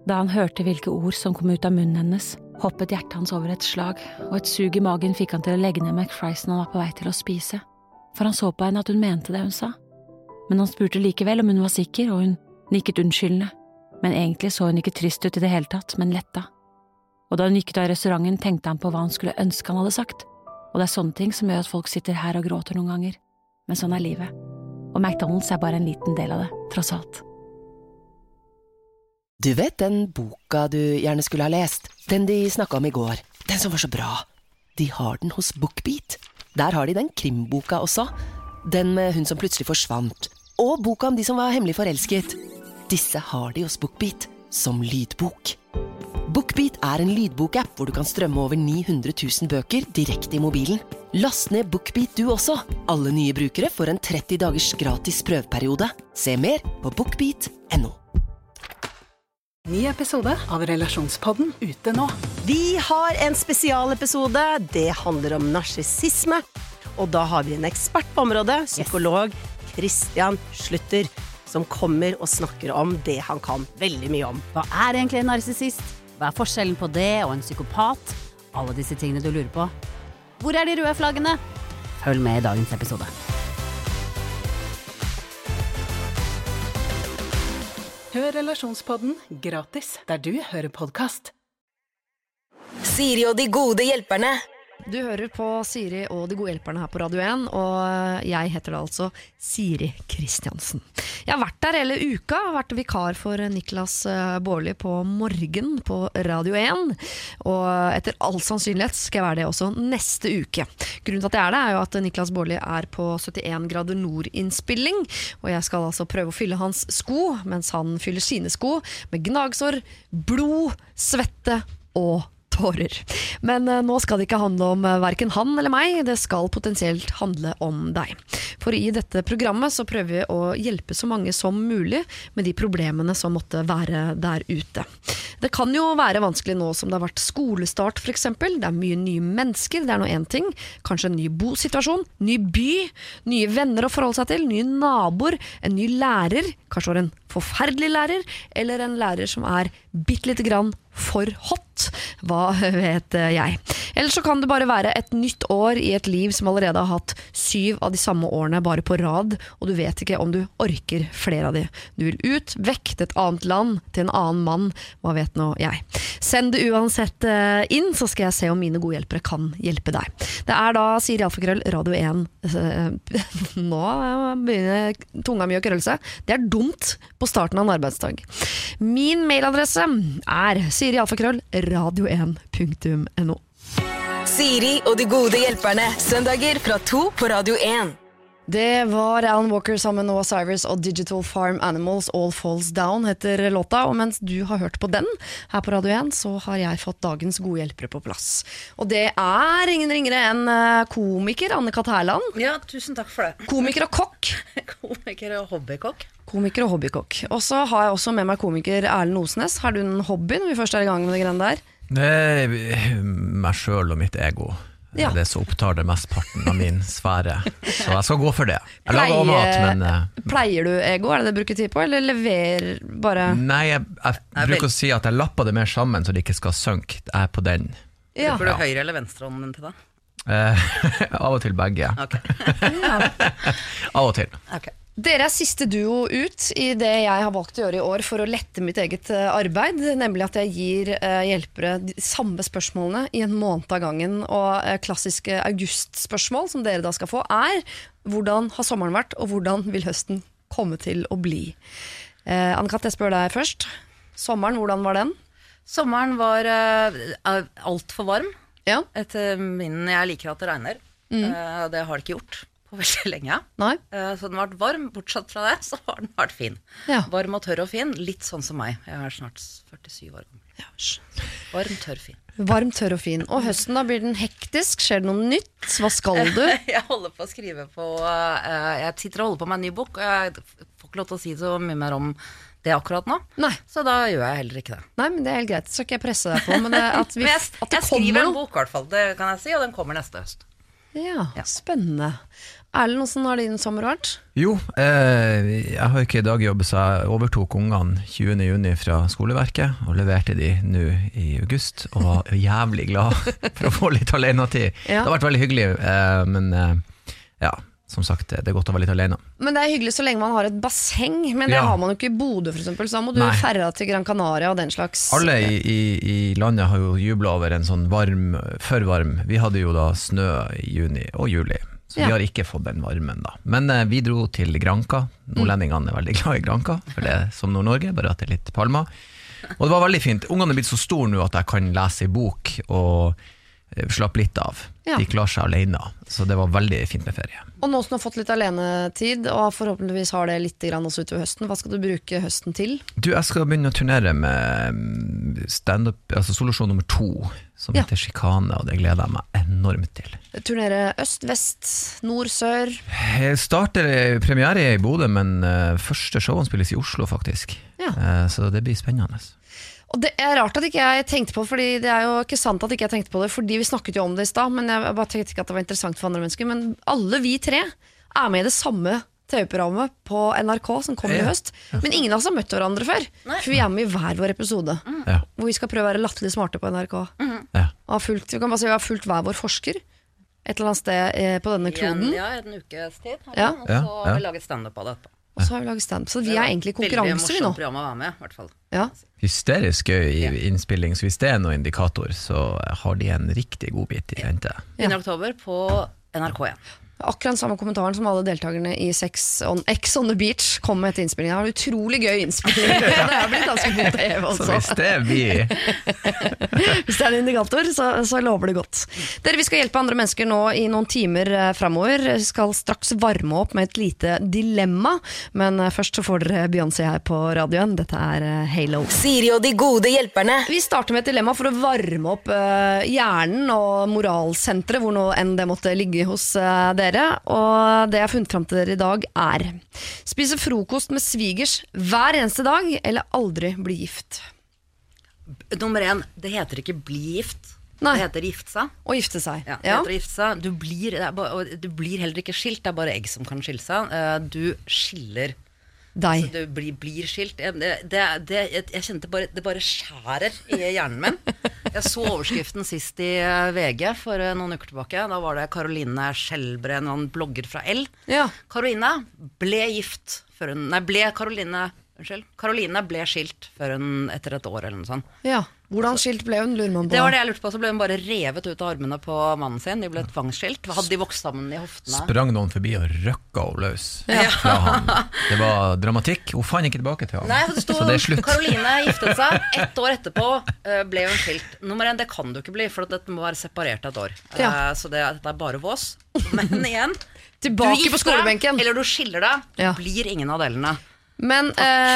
Da han hørte hvilke ord som kom ut av munnen hennes, hoppet hjertet hans over et slag, og et sug i magen fikk han til å legge ned McFriesen han var på vei til å spise, for han så på henne at hun mente det hun sa. Men han spurte likevel om hun var sikker, og hun nikket unnskyldende, men egentlig så hun ikke trist ut i det hele tatt, men letta. Og da hun gikk ut av restauranten, tenkte han på hva han skulle ønske han hadde sagt, og det er sånne ting som gjør at folk sitter her og gråter noen ganger, men sånn er livet, og McDonald's er bare en liten del av det, tross alt. Du vet den boka du gjerne skulle ha lest? Den de snakket om i går. Den som var så bra. De har den hos BookBeat. Der har de den krimboka også. Den med hun som plutselig forsvant. Og boka om de som var hemmelig forelsket. Disse har de hos BookBeat som lydbok. BookBeat er en lydbokapp hvor du kan strømme over 900 000 bøker direkte i mobilen. Last ned BookBeat du også. Alle nye brukere får en 30 dagers gratis prøveperiode. Se mer på bookbeat.no. Ny episode av Relasjonspodden ute nå. Vi har en spesialepisode. Det handler om narsissisme. Og da har vi en ekspert på området, psykolog Christian Slutter, som kommer og snakker om det han kan veldig mye om. Hva er egentlig en narsissist? Hva er forskjellen på det og en psykopat? Alle disse tingene du lurer på. Hvor er de røde flaggene? Følg med i dagens episode. Hør Relasjonspodden gratis der du hører podcast. Siri og de gode hjelperne. Du hører på Siri og de gode hjelperne her på Radio 1, og jeg heter da altså Siri Kristiansen. Jeg har vært der hele uka, vært vikar for Niklas Baarli på morgen på Radio 1, og etter all sannsynlighet skal jeg være det også neste uke. Grunnen til at jeg er det er jo at Niklas Baarli er på 71 grader nord-innspilling, og jeg skal altså prøve å fylle hans sko, mens han fyller sine sko med gnagsår, blod, svette og tårer. Men nå skal det ikke handle om hverken han eller meg, det skal potensielt handle om deg. For i dette programmet så prøver vi å hjelpe så mange som mulig med de problemene som måtte være der ute. Det kan jo være vanskelig nå som det har vært skolestart for eksempel, det er mye nye mennesker, det er nå en ting, kanskje en ny bosituasjon, ny by, nye venner å forholde seg til, nye naboer, en ny lærer, kanskje var en forferdelig lærer, eller en lærer som er bitte lite grann for hot, hva vet jeg. Eller så kan det bare være et nytt år i et liv som allerede har hatt 7 av de samme årene bare på rad, og du vet ikke om du orker flere av de. Du vil ut, vekk til et annet land, til en annen mann, hva vet nå jeg. Send det uansett inn, så skal jeg se om mine gode hjelpere kan hjelpe deg. Det er da Siri Alfakrøll, Radio 1. Nå begynner tunga mi å krølle seg. Det er dumt på starten av en arbeidsdag. Min mailadresse er sirialfakrøll radio1.no. Siri og de gode hjelperne, søndager fra 2 på Radio 1. Det var Alan Walker sammen med Noah Cyrus og Digital Farm Animals, All Falls Down heter låta, og mens du har hørt på den her på Radio 1, så har jeg fått dagens gode hjelpere på plass. Og det er ingen ringere enn komiker Anne-Kat. Herland. Ja, tusen takk for det. Komiker og kokk. Komiker og hobbykokk. Komiker og hobbykokk. Og så har jeg også med meg komiker Erlend Osnes. Har du en hobby når vi først er i gang med det greiene der? Det er meg selv og mitt ego. Ja. Det så opptar det mestparten av min sfære. Så jeg skal gå for det. Jeg lager også mat, men pleier du ego? Er det det du bruker tid på? Eller leverer bare? Nei, jeg bruker å si at jeg lapper det mer sammen så det ikke skal synke. Jeg er på den. Ja. Bruker du høyre eller venstre hånden din til det? Av og til begge. Okay. Av og til. Ok. Dere er siste duo ut i det jeg har valgt å gjøre i år for å lette mitt eget arbeid, nemlig at jeg gir hjelpere de samme spørsmålene i en måned av gangen, og klassiske augustspørsmål som dere da skal få er: hvordan har sommeren vært, og hvordan vil høsten komme til å bli? Anne-Kat., jeg spør deg først. Sommeren, hvordan var den? Sommeren var alt for varm. Ja. Jeg liker at det regner. Det har det ikke gjort på veldig lenge. Nei. Så den har vært varm. Bortsett fra det, så har den vært fin. Ja. Varm og tørr og fin. Litt sånn som meg. Jeg er snart 47 år gammel. Ja. Varm, tørr, fin. Varm, tørr og fin. Og høsten da, blir den hektisk? Skjer det noe nytt? Hva skal du? Jeg holder på å skrive på jeg sitter og holder på med en ny bok, og jeg får ikke lov til å si så mye mer om det akkurat nå. Nei. Så da gjør jeg heller ikke det. Nei, men det er helt greit. Så skal jeg presse deg på. Men at jeg skriver en bok i hvert fall, det kan jeg si, og den kommer neste høst. Ja, spennende. Erlend, hvordan har din sommer vært? Jo, jeg har ikke dagjobb, så jeg overtok ungene 20. juni fra skoleverket og leverte de nå i august, og var jævlig glad for å få litt alenetid. Det har vært veldig hyggelig, men ja, som sagt, det er godt å være litt alene. Men det er hyggelig så lenge man har et basseng, men det har man jo ikke i Bodø for eksempel, så må du ferre til Gran Canaria og den slags. Alle i landet har jo jublet over en sånn for varm. Vi hadde jo da snø i juni og juli, så vi har ikke fått den varmen da. Men vi dro til Granca. Nordlendingene er veldig glad i Granca, for det er som Nord-Norge, bare at det er litt palmer. Og det var veldig fint. Ungene er blitt så store nå at jeg kan lese i bok og slapp litt av. De klarer seg alene, så det var veldig fint med ferie. Og nå som du har fått litt alenetid, og forhåpentligvis har det litt grann også utover høsten, hva skal du bruke høsten til? Du, jeg skal begynne å turnere med stand-up, altså solusjon nummer 2, som heter Chicane, og det gleder jeg meg enormt til. Turnere øst, vest, nord, sør? Jeg starter premiere i Bodø, men første showen spilles i Oslo faktisk, så det blir spennende. Og det er rart at ikke jeg tenkte på, fordi det er jo ikke sant at ikke jeg tenkte på det, fordi vi snakket jo om det i sted, men jeg bare tenkte ikke at det var interessant for andre mennesker, men alle vi 3 er med i det samme TV-programmet på NRK som kommer i høst, men ingen av oss har møtt hverandre før, for vi er med i hver vår episode, hvor vi skal prøve å være latterlig smarte på NRK. Vi kan bare si vi har fulgt hver vår forsker, et eller annet sted på denne kloden. Ja, en ukes tid, og så har vi laget stand-up av det etterpå. Og så har vi laget stand-up, så vi er egentlig i konkurranse vi nå. Veldig morsomt program å være med, i hvert fall. Hysterisk gøy i innspilling, så hvis det er noen indikator, så har de en riktig god bit i vente. 1. oktober på NRK1. Akkurat samme kommentaren som alle deltakerne i X on the Beach kom med etter innspillingen. Det var en utrolig gøy innspilling. Det har blitt ganske god TV også. Så hvis det blir hvis det er en indikator, så lover det godt. Dere, vi skal hjelpe andre mennesker nå i noen timer fremover. Vi skal straks varme opp med et lite dilemma, men først så får dere Beyoncé her på radioen. Dette er Halo. Siri og de gode hjelperne. Vi starter med et dilemma for å varme opp hjernen og moralsentret, hvor nå enn det måtte ligge hos dere. Og det jeg har funnet frem til dere i dag er: spise frokost med svigers hver eneste dag, eller aldri bli gift? Nummer 1, det heter ikke bli gift. Det heter gifte seg. Å gifte seg. Ja, det heter gifte seg. Du blir heller ikke skilt, det er bare egg som kan skille seg. Du skiller deg. Så du blir skilt. Jeg kjente det bare skjærer i hjernen min. Jeg så overskriften sist i VG for noen uker tilbake. Da var det Caroline Skjelbre, en blogger fra L. Caroline ble gift før hun... Caroline ble skilt før hun etter et år eller noe sånt. Hvordan skilt ble hun, lurer man på? Det var det jeg lurte på, så ble hun bare revet ut av armene på mannen sin. De ble tvangsskilt. Hadde de vokst sammen i hoftene? Sprang noen forbi og røkka henne løs fra han. Det var dramatikk. Hun fant ikke tilbake til han. Nei, det stod, så det er slutt. Caroline giftet seg. 1 år etterpå ble hun skilt. Nummer 1, det kan du ikke bli, for dette må være separert et år. Så dette er bare vås. Men igjen, tilbake på skolebenken. Eller du skiller deg, blir ingen av delene. Men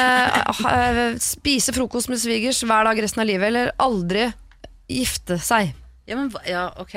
spise frokost med svigers hver dag resten av livet, eller aldri gifte seg? Ok.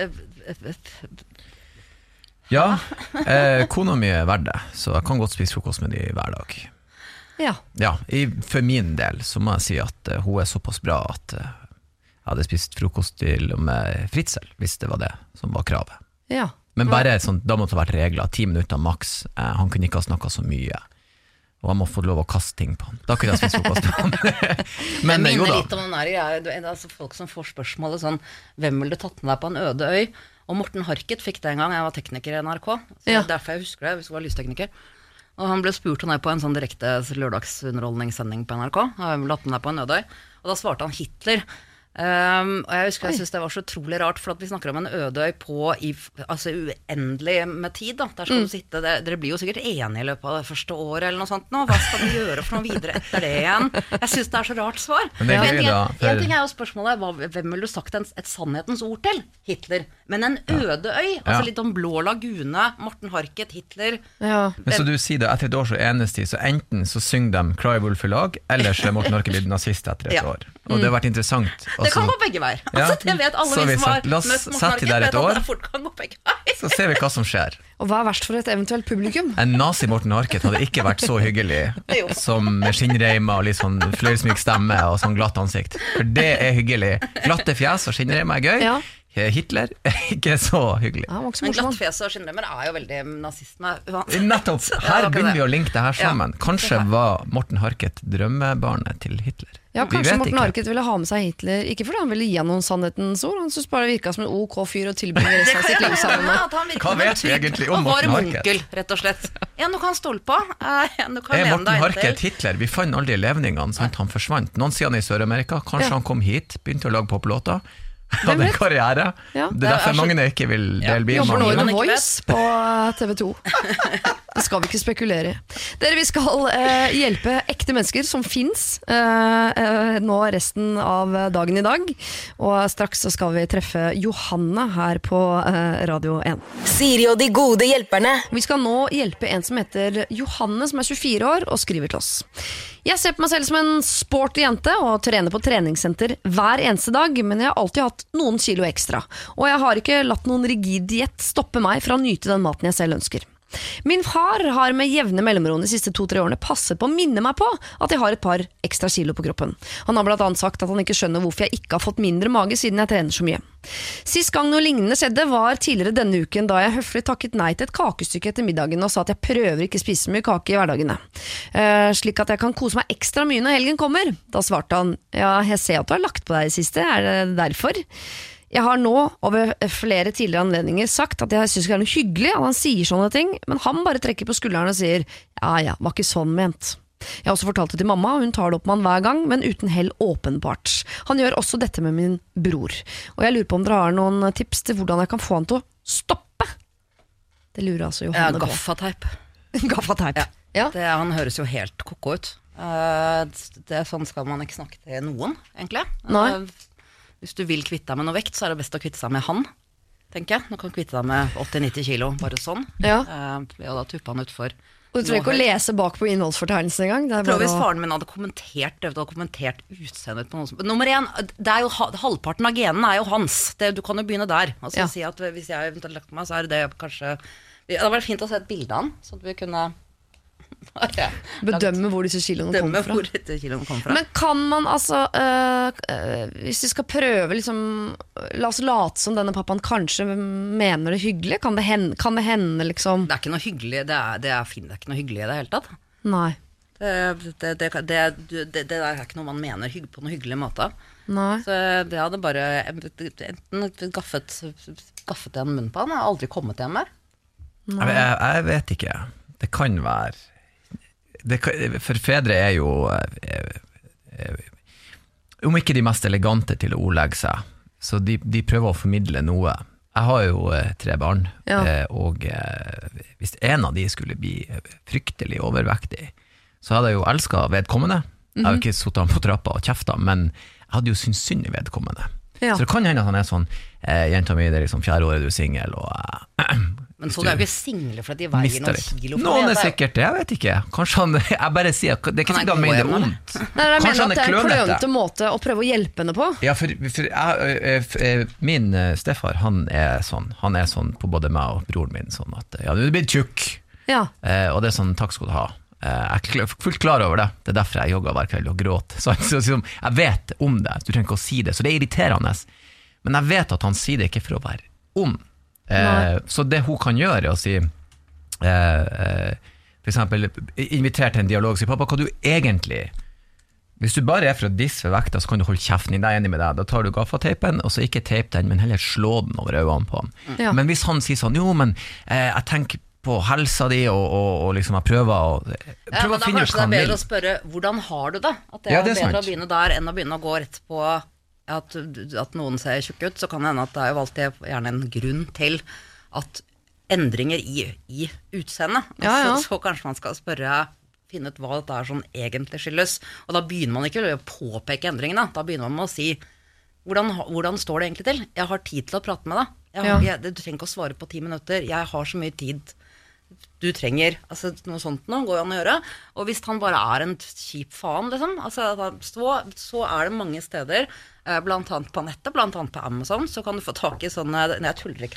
Kona mi er verdt det, så jeg kan godt spise frokost med de hver dag. For min del så må jeg si at hun er såpass bra at jeg hadde spist frokost til og med Fritzel, hvis det var det som var kravet. Men bare sånn, da måtte det vært regler, 10 minutter maks. Han kunne ikke ha snakket så mye, og jeg må få lov å kaste ting på han. Da kunne jeg spise frokost på han. Men jeg minner litt om den der, altså folk som får spørsmålet sånn: hvem ville du tatt med deg på en øde øy? Og Morten Harket fikk det en gang. Jeg var tekniker i NRK, så derfor jeg husker det, hvis jeg var lystekniker. Og han ble spurt om det på en sånn direkte lørdagsunderholdningssending på NRK. Jeg ville tatt med deg på en øde øy. Og da svarte han Hitler. Og jeg husker jeg synes det var så utrolig rart, for at vi snakker om en øde øy på altså uendelig med tid da. Der skal du sitte, dere blir jo sikkert enige i løpet av det første året eller noe sånt nå. Hva skal du gjøre for noe videre etter det igjen? Jeg synes det er så rart svar. Men en ting er jo spørsmålet, hvem vil du sagt et sannhetens ord til? Hitler. Men en øde øy, altså litt om Blå Lagune, Morten Harket, Hitler. Men så du sier det, etter et år så enestid, så enten så synger de Cry Wolf i lag, eller så er Morten Harket blitt nazist etter et år. Og det har vært interessant. Det kan gå begge veier. Altså, det vet alle vi som har møtt Morten Harket, vet at det fort kan gå begge veier. Så ser vi hva som skjer. Og hva er verst for et eventuelt publikum? En nazi Morten Harket hadde ikke vært så hyggelig som med skinnreimer og litt sånn fløyelsmyk stemme og sånn glatt ansikt. For det er hyggelig. Glatte fjes og skinnreimer er gøy. Hitler ikke så hyggelig. Men glattfjes og skinnlemmer jo veldig nazisme. Nettopp, her begynner vi å linke det her sammen. Kanskje var Morten Harket drømmebarnet til Hitler. Ja, kanskje Morten Harket ville ha med seg Hitler, ikke fordi han ville gi han noen sannhetens ord, han synes bare det virket som en OK fyr å tilbringe resten av sitt liv sammen med. Hva vet vi egentlig om Morten Harket? Onkel, rett og slett. En du kan stole på. Morten Harket Hitler? Vi fant aldri levningene, sant? Han forsvant. Noen sier han i Sør-Amerika, kanskje han kom hit, begynte å lage poplåter. Hadde en karriere. Det derfor mange ikke vil dele bil. Jobber nå i The Voice på TV 2. Det skal vi ikke spekulere i. Dere, vi skal hjelpe ekte mennesker som finnes nå resten av dagen i dag. Og straks så skal vi treffe Johanne her på Radio 1. Siri og de gode hjelperne. Vi skal nå hjelpe en som heter Johanne, som 24 år og skriver til oss. Jeg ser på meg selv som en sporty jente og trener på treningssenter hver eneste dag, men jeg har alltid hatt noen kilo ekstra, og jeg har ikke latt noen rigid diett stoppe meg fra å nyte den maten jeg selv ønsker. Min far har med jevne mellomrom de siste 2-3 årene passet på å minne meg på at jeg har et par ekstra kilo på kroppen. Han har blant annet sagt at han ikke skjønner hvorfor jeg ikke har fått mindre mage siden jeg trener så mye. Sist gang noe lignende skjedde var tidligere denne uken, da jeg høflig takket nei til et kakestykke etter middagen og sa at jeg prøver ikke å spise så mye kake i hverdagene, slik at jeg kan kose meg ekstra mye når helgen kommer. Da svarte han, ja, jeg ser at du har lagt på deg i siste, det derfor? Jeg har nå over flere tidligere anledninger sagt at jeg synes det noe hyggelig at han sier sånne ting, men han bare trekker på skulderen og sier ja, var ikke sånn ment. Jeg har også fortalt det til mamma, og hun tar det opp med han hver gang, men uten hell åpenbart. Han gjør også dette med min bror, og jeg lurer på om dere har noen tips til hvordan jeg kan få han til å stoppe. Det lurer altså Johanne på. Gaffateip. Gaffateip, ja. Han høres jo helt koko ut. Sånn skal man ikke snakke til noen, egentlig. Nei. Hvis du vil kvitte deg med noe vekt, så det best å kvitte seg med han, tenker jeg. Nå kan du kvitte deg med 80-90 kilo, bare sånn. Ja. Og da tupper han utfor. Og du trenger ikke å lese bak på innholdsfortegnelsen en gang. Jeg tror hvis faren min hadde kommentert utseendet på noen som... Nummer 1, halvparten av genene jo hans. Du kan jo begynne der. Altså si at hvis jeg eventuelt lagt på meg, så det kanskje... Det hadde vært fint å se et bilde av han, så at vi kunne... bedømme hvor disse kiloene kommer fra. Men kan man altså hvis vi skal prøve liksom, la oss late som denne pappaen kanskje mener det hyggelig, kan det hende liksom? Det ikke noe hyggelig, det fint, det ikke noe hyggelig i det hele tatt. Nei. Det der ikke noe man mener på noe hyggelig måte. Nei. Så det hadde bare enten gaffet en munn på han. Jeg har aldri kommet hjem mer. Jeg vet ikke. Det kan være for fedre jo om ikke de mest elegante til å ordlegge seg, så de prøver å formidle noe. Jeg har jo 3 barn, og hvis en av de skulle bli fryktelig overvektig, så hadde jeg jo elsket vedkommende. Jeg har jo ikke suttet han på trappa og kjeftet, men jeg hadde jo syntes synd i vedkommende. Så det kan hende at han sånn, jenta mi, det liksom 4 året du er single, og men så du ikke single for at de veier noen kilo? Noen sikkert det, jeg vet ikke. Kanskje han, jeg bare sier, det ikke sikkert han mener det ondt. Nei, jeg mener at det en klønete måte å prøve å hjelpe henne på. Ja, min stefar, han er sånn på både meg og broren min, sånn at, ja, du blir tjukk. Ja. Og det sånn, takk skal du ha. Jeg fullt klar over det. Det derfor jeg jogger hver kveld og gråter. Så jeg vet om det, du trenger ikke å si det, så det irriterende. Men jeg vet at han sier det ikke for å være ond. Så det hun kan gjøre er å si for eksempel invitere til en dialog og si, pappa, hva du egentlig hvis du bare for å disse vekta, så kan du holde kjeften din, jeg enig med deg, da tar du gaffateipen og så ikke teip den, men heller slå den over øynene på han. Men hvis han sier sånn, jo, men jeg tenker på helsa di og liksom jeg prøver å finne ut hva han vil. Men da kanskje det er bedre å spørre, hvordan har du det? At det er bedre å begynne der enn å begynne å gå rett på at noen ser tjukk ut, så kan det hende at det er jo alltid gjerne en grunn til at endringer i utseendet. Så kanskje man skal finne ut hva dette sånn egentlig skyldes. Og da begynner man ikke å påpeke endringene. Da begynner man med å si hvordan står det egentlig til? Jeg har tid til å prate med deg. Du trenger ikke å svare på 10 minutter. Jeg har så mye tid du trenger, altså noe sånt nå går jo an å gjøre, og hvis han bare en kjip faen liksom, så det mange steder, blant annet på nettet, blant annet på Amazon, så kan du få tak i sånne, jeg tuller ikke nå,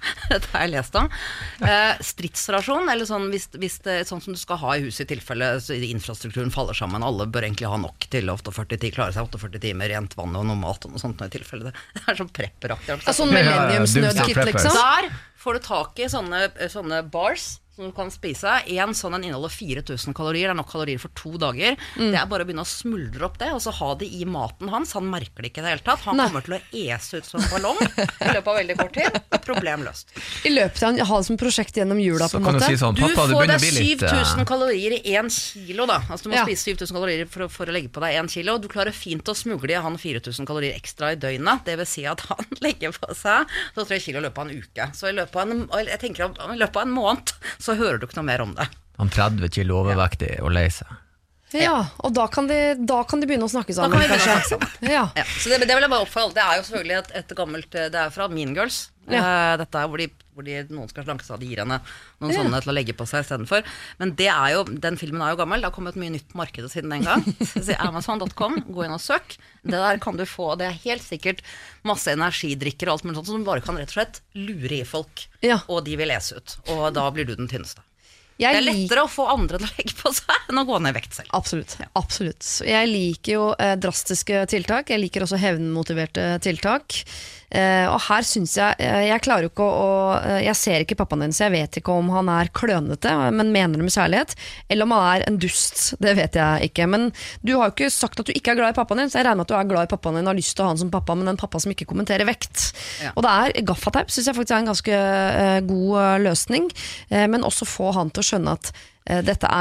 Dette har jeg lest om. Stridsrasjon, eller sånn, hvis det er sånn som du skal ha i huset i tilfelle infrastrukturen faller sammen. Alle bør egentlig ha nok til 48 timer, klare seg 48 timer, rent vann og noe mat og noe sånt i tilfelle. Det er sånn prepperaktig. Sånn millenniumsnødkit, liksom. Der får du tak i sånne bars som du kan spise. En sånn inneholder 4000 kalorier. Det er nok kalorier for 2 dager. Det er bare å begynne å smuldre opp det, og så ha det i maten hans. Han merker det ikke i det hele tatt. Han kommer til å ese ut som en ballong i løpet av veldig kort tid. Problem løst. I løpet av å ha det som prosjekt gjennom jula, på en måte. Si sånn, pappa, du får deg 7000 kalorier i 1 kilo, da. Altså du må spise 7000 kalorier for å legge på deg 1 kilo. Du klarer fint å smugle i han 4000 kalorier ekstra i døgnet. Det vil si at han legger på seg 3 kilo i løpet av en uke. Så i løpet av en måned så hører du ikke noe mer om det. Han 30 kilo overvektig og lei seg. Ja, og da kan de begynne å snakke sammen, kanskje. Ja. Så det vil jeg bare oppfordre. Det er jo selvfølgelig et gammelt, det er fra Mean Girls. Dette er hvor noen skal slanke seg, de gir henne noen sånne til å legge på seg i stedet for. Men den filmen er jo gammel. Det har kommet mye nytt på markedet siden den gang. Så Amazon.com, gå inn og søk. Det der kan du få, det er helt sikkert masse energidrikker og alt mulig sånt, som du bare kan rett og slett lure i folk. Og de vil lese ut. Og da blir du den tynneste. Det er lettere å få andre til å legge på seg enn å gå ned i vekt selv. Absolutt. Jeg liker jo drastiske tiltak. Jeg liker også hevnmotiverte tiltak. Og her synes jeg klarer jo ikke jeg ser ikke pappaen din, så jeg vet ikke om han er klønete, men mener det med kjærlighet, eller om han er en dust. Det vet jeg ikke. Men du har jo ikke sagt at du ikke er glad i pappaen din, så jeg regner med at du er glad i pappaen din og har lyst til å ha han som pappa, men en pappa som ikke kommenterer vekt. Og det er gaffateip, synes jeg faktisk er en ganske god løsning, men også få han til å skjønne at dette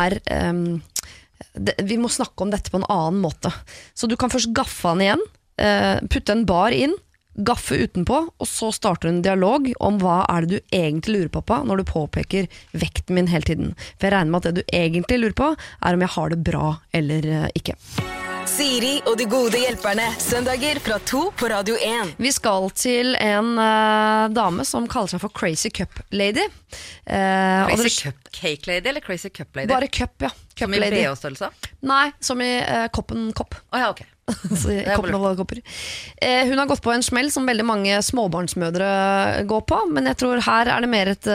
vi må snakke om dette på en annen måte. Så du kan først gaffe han igjen, putte en bar inn, gaffe utenpå, og så starter en dialog om hva er det du egentlig lurer på når du påpeker vekten min hele tiden. For jeg regner med at det du egentlig lurer på er om jeg har det bra eller ikke. Siri og de gode hjelperne, søndager fra 2 på Radio 1. Vi skal til en dame som kaller seg for Crazy Cup Lady. Crazy Cup Cake Lady eller Crazy Cup Lady? Bare cup, ja. Cup som i lady. BH-størrelse? Nei, som i koppen kopp. Ok. Hun har gått på en smell som veldig mange småbarnsmødre går på, men jeg tror her er det mer et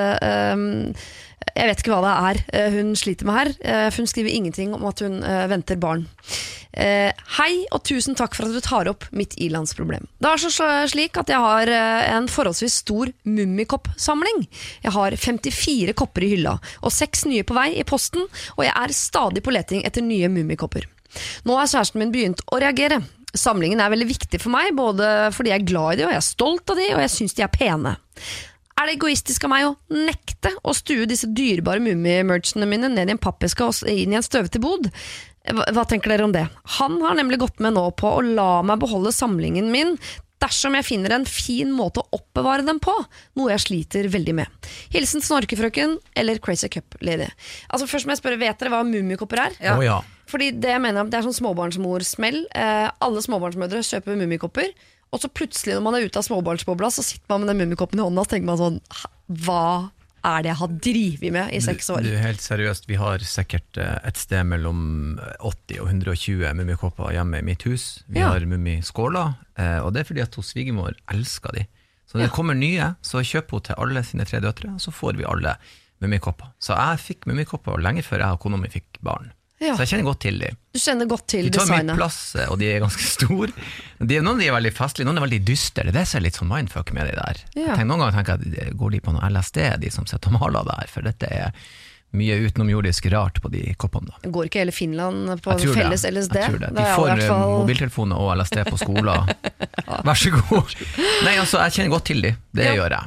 jeg vet ikke hva det hun sliter med her. Hun skriver ingenting om at hun venter barn. Hei, og tusen takk for at du tar opp mitt ilandsproblem. Det er slik at jeg har en forholdsvis stor mummikoppsamling. Jeg har 54 kopper i hylla, og 6 nye på vei i posten, og jeg er stadig på leting etter nye mummikopper. Nå har kjæresten min begynt å reagere. Samlingen er veldig viktig for meg, både fordi jeg er glad i det, og jeg er stolt av det, og jeg synes de er pene. Er det egoistisk av meg å nekte å stue disse dyrebare mummi-merchene mine ned i en pappeske og inn i en støvete bod? Hva tenker dere om det? Han har nemlig gått med nå på å la meg beholde samlingen min dersom jeg finner en fin måte å oppbevare dem på, noe jeg sliter veldig med. Hilsen Snorkefrøken eller Crazy Cup Lady. Altså først må jeg spørre, vet dere hva mummikopper er? Ja. Fordi det jeg mener, det er sånn småbarnsmorsmell. Alle småbarnsmødre kjøper mummikopper, og så plutselig når man er ute av småbarnsbobla, så sitter man med den mummikoppen i hånda, og så tenker man sånn, hva er det jeg har drivet med i 6 år? Du, helt seriøst, vi har sikkert et sted mellom 80 og 120 mummikopper hjemme i mitt hus. Vi har mummiskåler, og det er fordi at hos svigermor elsker de. Så når det kommer nye, så kjøper hun til alle sine 3 døtre, og så får vi alle mummikopper. Så jeg fikk mummikopper lenge før jeg og kona mi fikk barn. Så jeg kjenner godt til dem. Du kjenner godt til designet. De tar mye plass, og de er ganske store. Noen av de er veldig festlige, noen er veldig dystere. Det er litt sånn mindfuck med de der. Noen ganger tenker jeg at går de på noe LSD, de som sitter og maler der, for dette er mye utenomjordisk rart på de koppene da. Går ikke hele Finland på felles LSD? Jeg tror det. De får mobiltelefoner og LSD på skolen. Vær så god. Nei, altså, jeg kjenner godt til de. Det gjør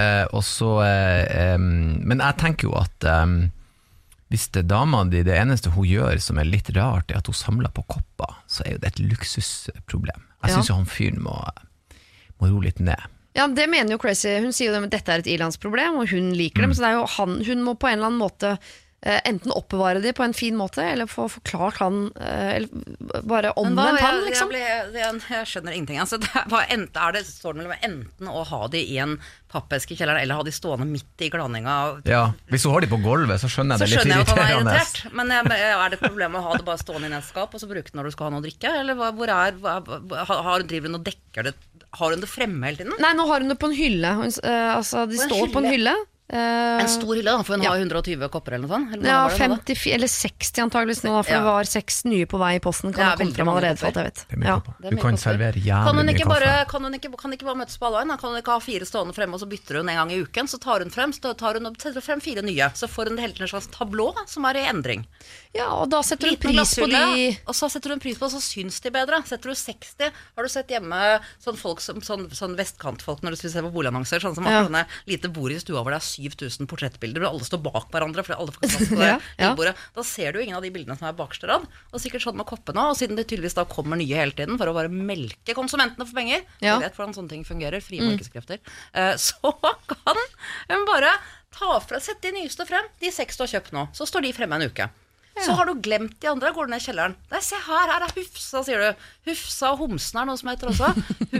jeg. Men jeg tenker jo at hvis det dama di, det eneste hun gjør som er litt rart, er at hun samler på kopper, så er jo det et luksusproblem. Jeg synes jo han fyren må ro litt ned. Ja, det mener jo Crazy. Hun sier jo at dette er et ilandsproblem, og hun liker dem, så det er jo hun må på en eller annen måte enten oppbevare det på en fin måte, eller få forklart han, eller bare omvendt han, liksom. Jeg skjønner ingenting. Altså, står det mellom enten å ha de i en pappeske i kjelleren, eller ha de stående midt i glaninga. Ja, hvis du har de på gulvet, så skjønner jeg det litt irriterende. Men er det et problem å ha det bare stående i et skap, og så bruke det når du skal ha noe å drikke? Eller driver hun og dekker det? Har hun det fremme hele tiden? Nei, nå har hun det på en hylle. Altså, de står på en hylle. En stor hylle da, for hun har 120 kopper eller noe sånt? Eller ja, 50 eller 60 antageligvis nå, for det var 6 nye på vei I posten. Kan det komme frem allerede for alt jeg vet. Du kan servere jævlig mye kaffe. Kan hun ikke bare møtes på alle veien? Kan hun ikke ha 4 stående fremme, og så bytter hun en gang I uken, så tar hun frem 4 nye, så får hun helt en slags tablå som I endring. Ja, og da setter hun pris på de... Og så setter hun pris på, så syns de bedre. Setter du 60, har du sett hjemme sånn folk som, sånn vestkantfolk når du ser på boligannonser, sånn som har sånne lite bord I stua hvor det 7000 portrettbilder, og alle står bak hverandre, for alle får plass på det bordet. Da ser du ingen av de bildene som bakste rad, og sikkert sånn med koppene, og siden det tydeligvis da kommer nye hele tiden, for å bare melke konsumentene for penger, du vet hvordan sånne ting fungerer, frie markedskrefter, så kan hun bare sette de nyeste frem, de 6 du har kjøpt nå, så står de fremme en uke. Så har du glemt de andre, går du ned I kjelleren. Nei, se her Hufsa, sier du. Hufsa og Homsen noe som heter også.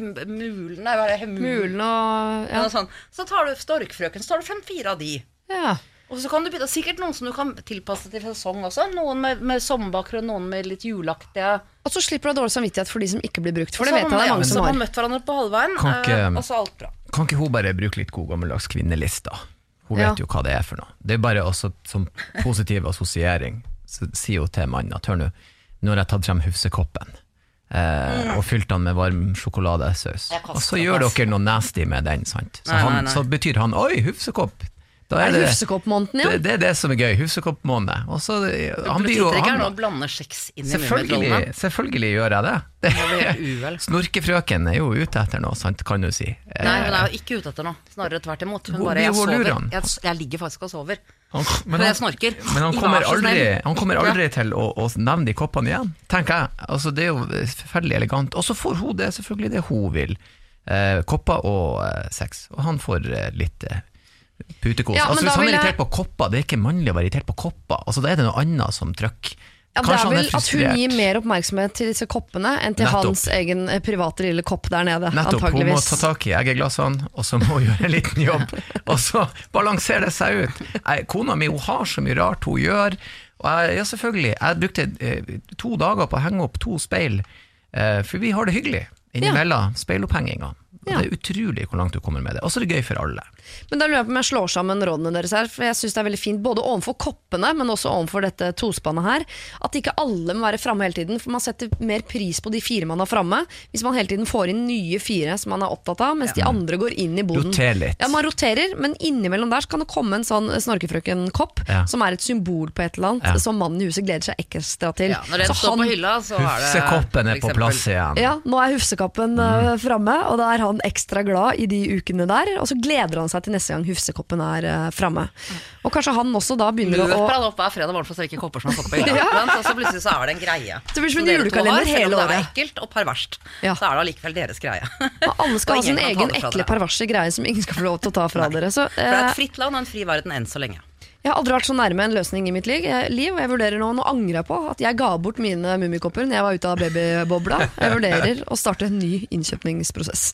Mulen og sånn. Så tar du storkfrøken, så tar du 5-4 av de. Ja. Og så kan du bytte, sikkert noen som du kan tilpasse til sesong også. Noen med sommerbakgrunn, noen med litt julaktige. Og så slipper du dårlig samvittighet for de som ikke blir brukt. For det vet jeg det mange som har. Så har møtt hverandre på halvveien, og så alt bra. Kan ikke hun bare bruke litt god gammeldags kvinnelista? Hun vet jo hva det for noe. Det bare også som positiv assosiering. Så sier hun til mannen at hør nå har jeg tatt frem hufsekoppen og fylt han med varm sjokoladesaus og så gjør dere noe nasty med den, sant? Så, så betyr han, oi, hufsekopp da det hufsekoppmåneden, ja. Det det som gøy, hufsekoppmåned og så han blir jo han blander sex inn I selvfølgelig gjør jeg det Snorkefrøken jo ute etter noe, sant, kan du si Nei, hun jo ikke ute etter noe snarere tvert imot hun bare, jeg sover, jeg ligger faktisk og sover men jeg snorker men han kommer aldri til å nevne de koppene igjen tenker jeg, altså det jo forferdelig elegant og så får hun det selvfølgelig det hun vil kopper og sex og han får litt putekos. Altså hvis han er irritert på kopper, det ikke mannlig å være irritert på kopper. Altså da det noe annet som trøkk. Ja, det vel at hun gir mer oppmerksomhet til disse koppene enn til hans egen private lille kopp der nede, nettopp, antageligvis. Hun må ta tak I eggeglassene, og så må hun gjøre en liten jobb, og så balanserer det seg ut. Kona mi, hun har så mye rart hun gjør, og ja, selvfølgelig, jeg brukte 2 dager på å henge opp 2 speil, for vi har det hyggelig innimellom speilopphengingen. Og det utrolig hvor langt du kommer med det. Og så det gøy for alle. Men da lurer jeg på om jeg slår sammen rådene deres her, for jeg synes det veldig fint, både overfor koppene, men også overfor dette tospannet her, at ikke alle må være fremme hele tiden, for man setter mer pris på de 4 man har fremme, hvis man hele tiden får inn nye 4 som man er opptatt av, mens de andre går inn I boden. Roter litt. Ja, man roterer, men innimellom der så kan det komme en sånn snorkefrøken-kopp, som et symbol på et eller annet, som mannen I huset gleder seg ekstra til. Ja, når den står på hylla, så Hufsekoppen på plass igjen. Ja, nå Hufsekoppen fremme, og da han ekstra glad I de ukene der, og så gleder han seg til neste gang Hufsekoppen fremme. Og kanskje han også da begynner å... Løper han opp hver fredag morgen for å se hvilke kopper som har fått på hylla. Og så plutselig så det en greie. Det blir som en julekalender hele året. Det ekkelt og perverst. Så det allikevel deres greie. Og alle skal ha sin egen ekle perverse greie som ingen skal få lov til å ta fra dere. Så, for det et fritt land og en fri verden enn så lenge. Jeg har aldri vært så nærme en løsning I mitt liv, og jeg vurderer nå angrer på at jeg ga bort mine mummikopper når jeg var ute av babybobla. Jeg vurderer å starte en ny innkjøpningsprosess.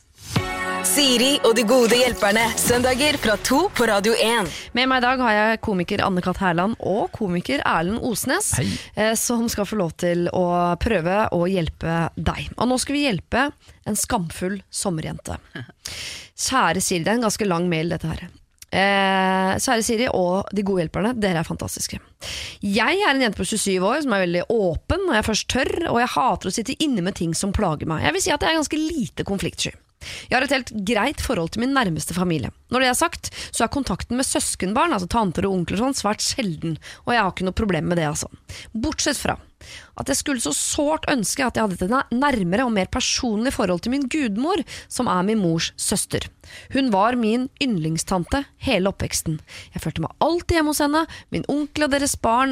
Siri og de gode hjelperne, søndager fra 2 på Radio 1. Med meg I dag har jeg komiker Anne-Kat. Herland og komiker Erlend Osnes, som skal få lov til å prøve å hjelpe deg. Og nå skal vi hjelpe en skamfull sommerjente. Kjære Siri, det en ganske lang mail dette her. Kjære Siri og de gode hjelperne, dere fantastiske. Jeg en jente på 27 år som veldig åpen når jeg først tør, og jeg hater å sitte inne med ting som plager meg. Jeg vil si at jeg ganske lite konfliktsky. Jeg har et helt greit forhold til min nærmeste familie. Når det sagt, så kontakten med søskenbarn, altså tanter og onkler sånn, svært sjelden, og jeg har ikke noe problem med det altså. Bortsett fra at jeg skulle så sårt ønske at jeg hadde et nærmere og mer personlig forhold til min gudmor, som min mors søster. Hun var min yndlingstante hele oppveksten. Jeg følte meg alltid hjemme hos henne, min onkel og deres barn,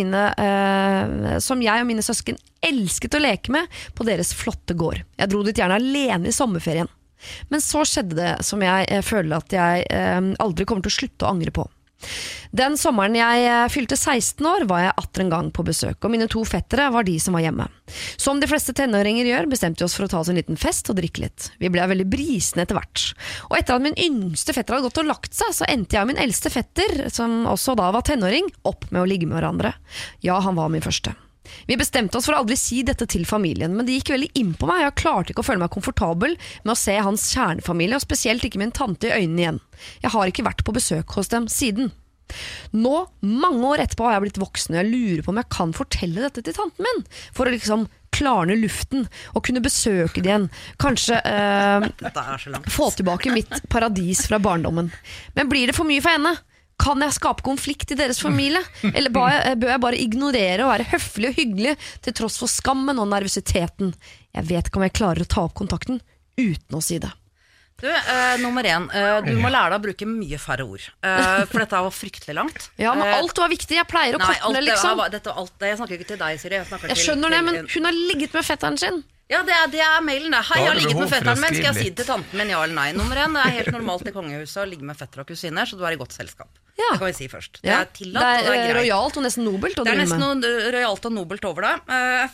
som jeg og mine søsken elsket å leke med på deres flotte gård. Jeg dro dit gjerne alene I sommerferien. Men så skjedde det som jeg føler at jeg aldri kommer til å slutte å angre på. Den sommeren jeg fylte 16 år var jeg atter en gang på besøk, og mine 2 fettere var de som var hjemme. Som de fleste tenåringer gjør, bestemte vi oss for å ta oss en liten fest og drikke litt. Vi ble veldig brisende etter hvert. Og etter at min yngste fetter hadde gått og lagt seg, så endte jeg og min eldste fetter, som også da var tenåring, opp med å ligge med hverandre. Ja, han var min første. Vi bestemte oss for å aldri si dette til familien, men det gikk veldig inn på meg. Jeg klarte ikke å føle meg komfortabel med å se hans kjernefamilie, og spesielt ikke min tante i øynene igjen. Jeg har ikke vært på besøk hos dem siden. Nå, mange år etterpå, har jeg blitt voksen, og jeg lurer på om jeg kan fortelle dette til tanten min, for å liksom klarne luften og kunne besøke det igjen. Kanskje få tilbake mitt paradis fra barndommen. Men blir det for mye for henne? Kan jeg skape konflikt i deres familie? Eller bør jeg bare ignorere og være høflig og hyggelig til tross for skammen og nervøsiteten? Jeg vet ikke om jeg klarer å ta opp kontakten uten å si det. Du, nummer 1, du må lære deg å bruke mye færre ord, for dette var fryktelig langt. Ja, men alt var viktig, jeg pleier å korte det liksom. Jeg snakker ikke til deg, Siri. Jeg skjønner det, men hun har ligget med fetteren sin. Ja, det er mailen det. Hei, jeg har ligget med fetteren min. Skal jeg si det til tanten min, ja eller nei? Nummer 1, det er helt normalt i kongehuset å ligge med fetter og kusiner, så du er i godt selskap. Det kan vi si først. Det er tillatt, og det er greit. Rojalt og nesten nobelt. Det er nesten noe rojalt og nobelt over det.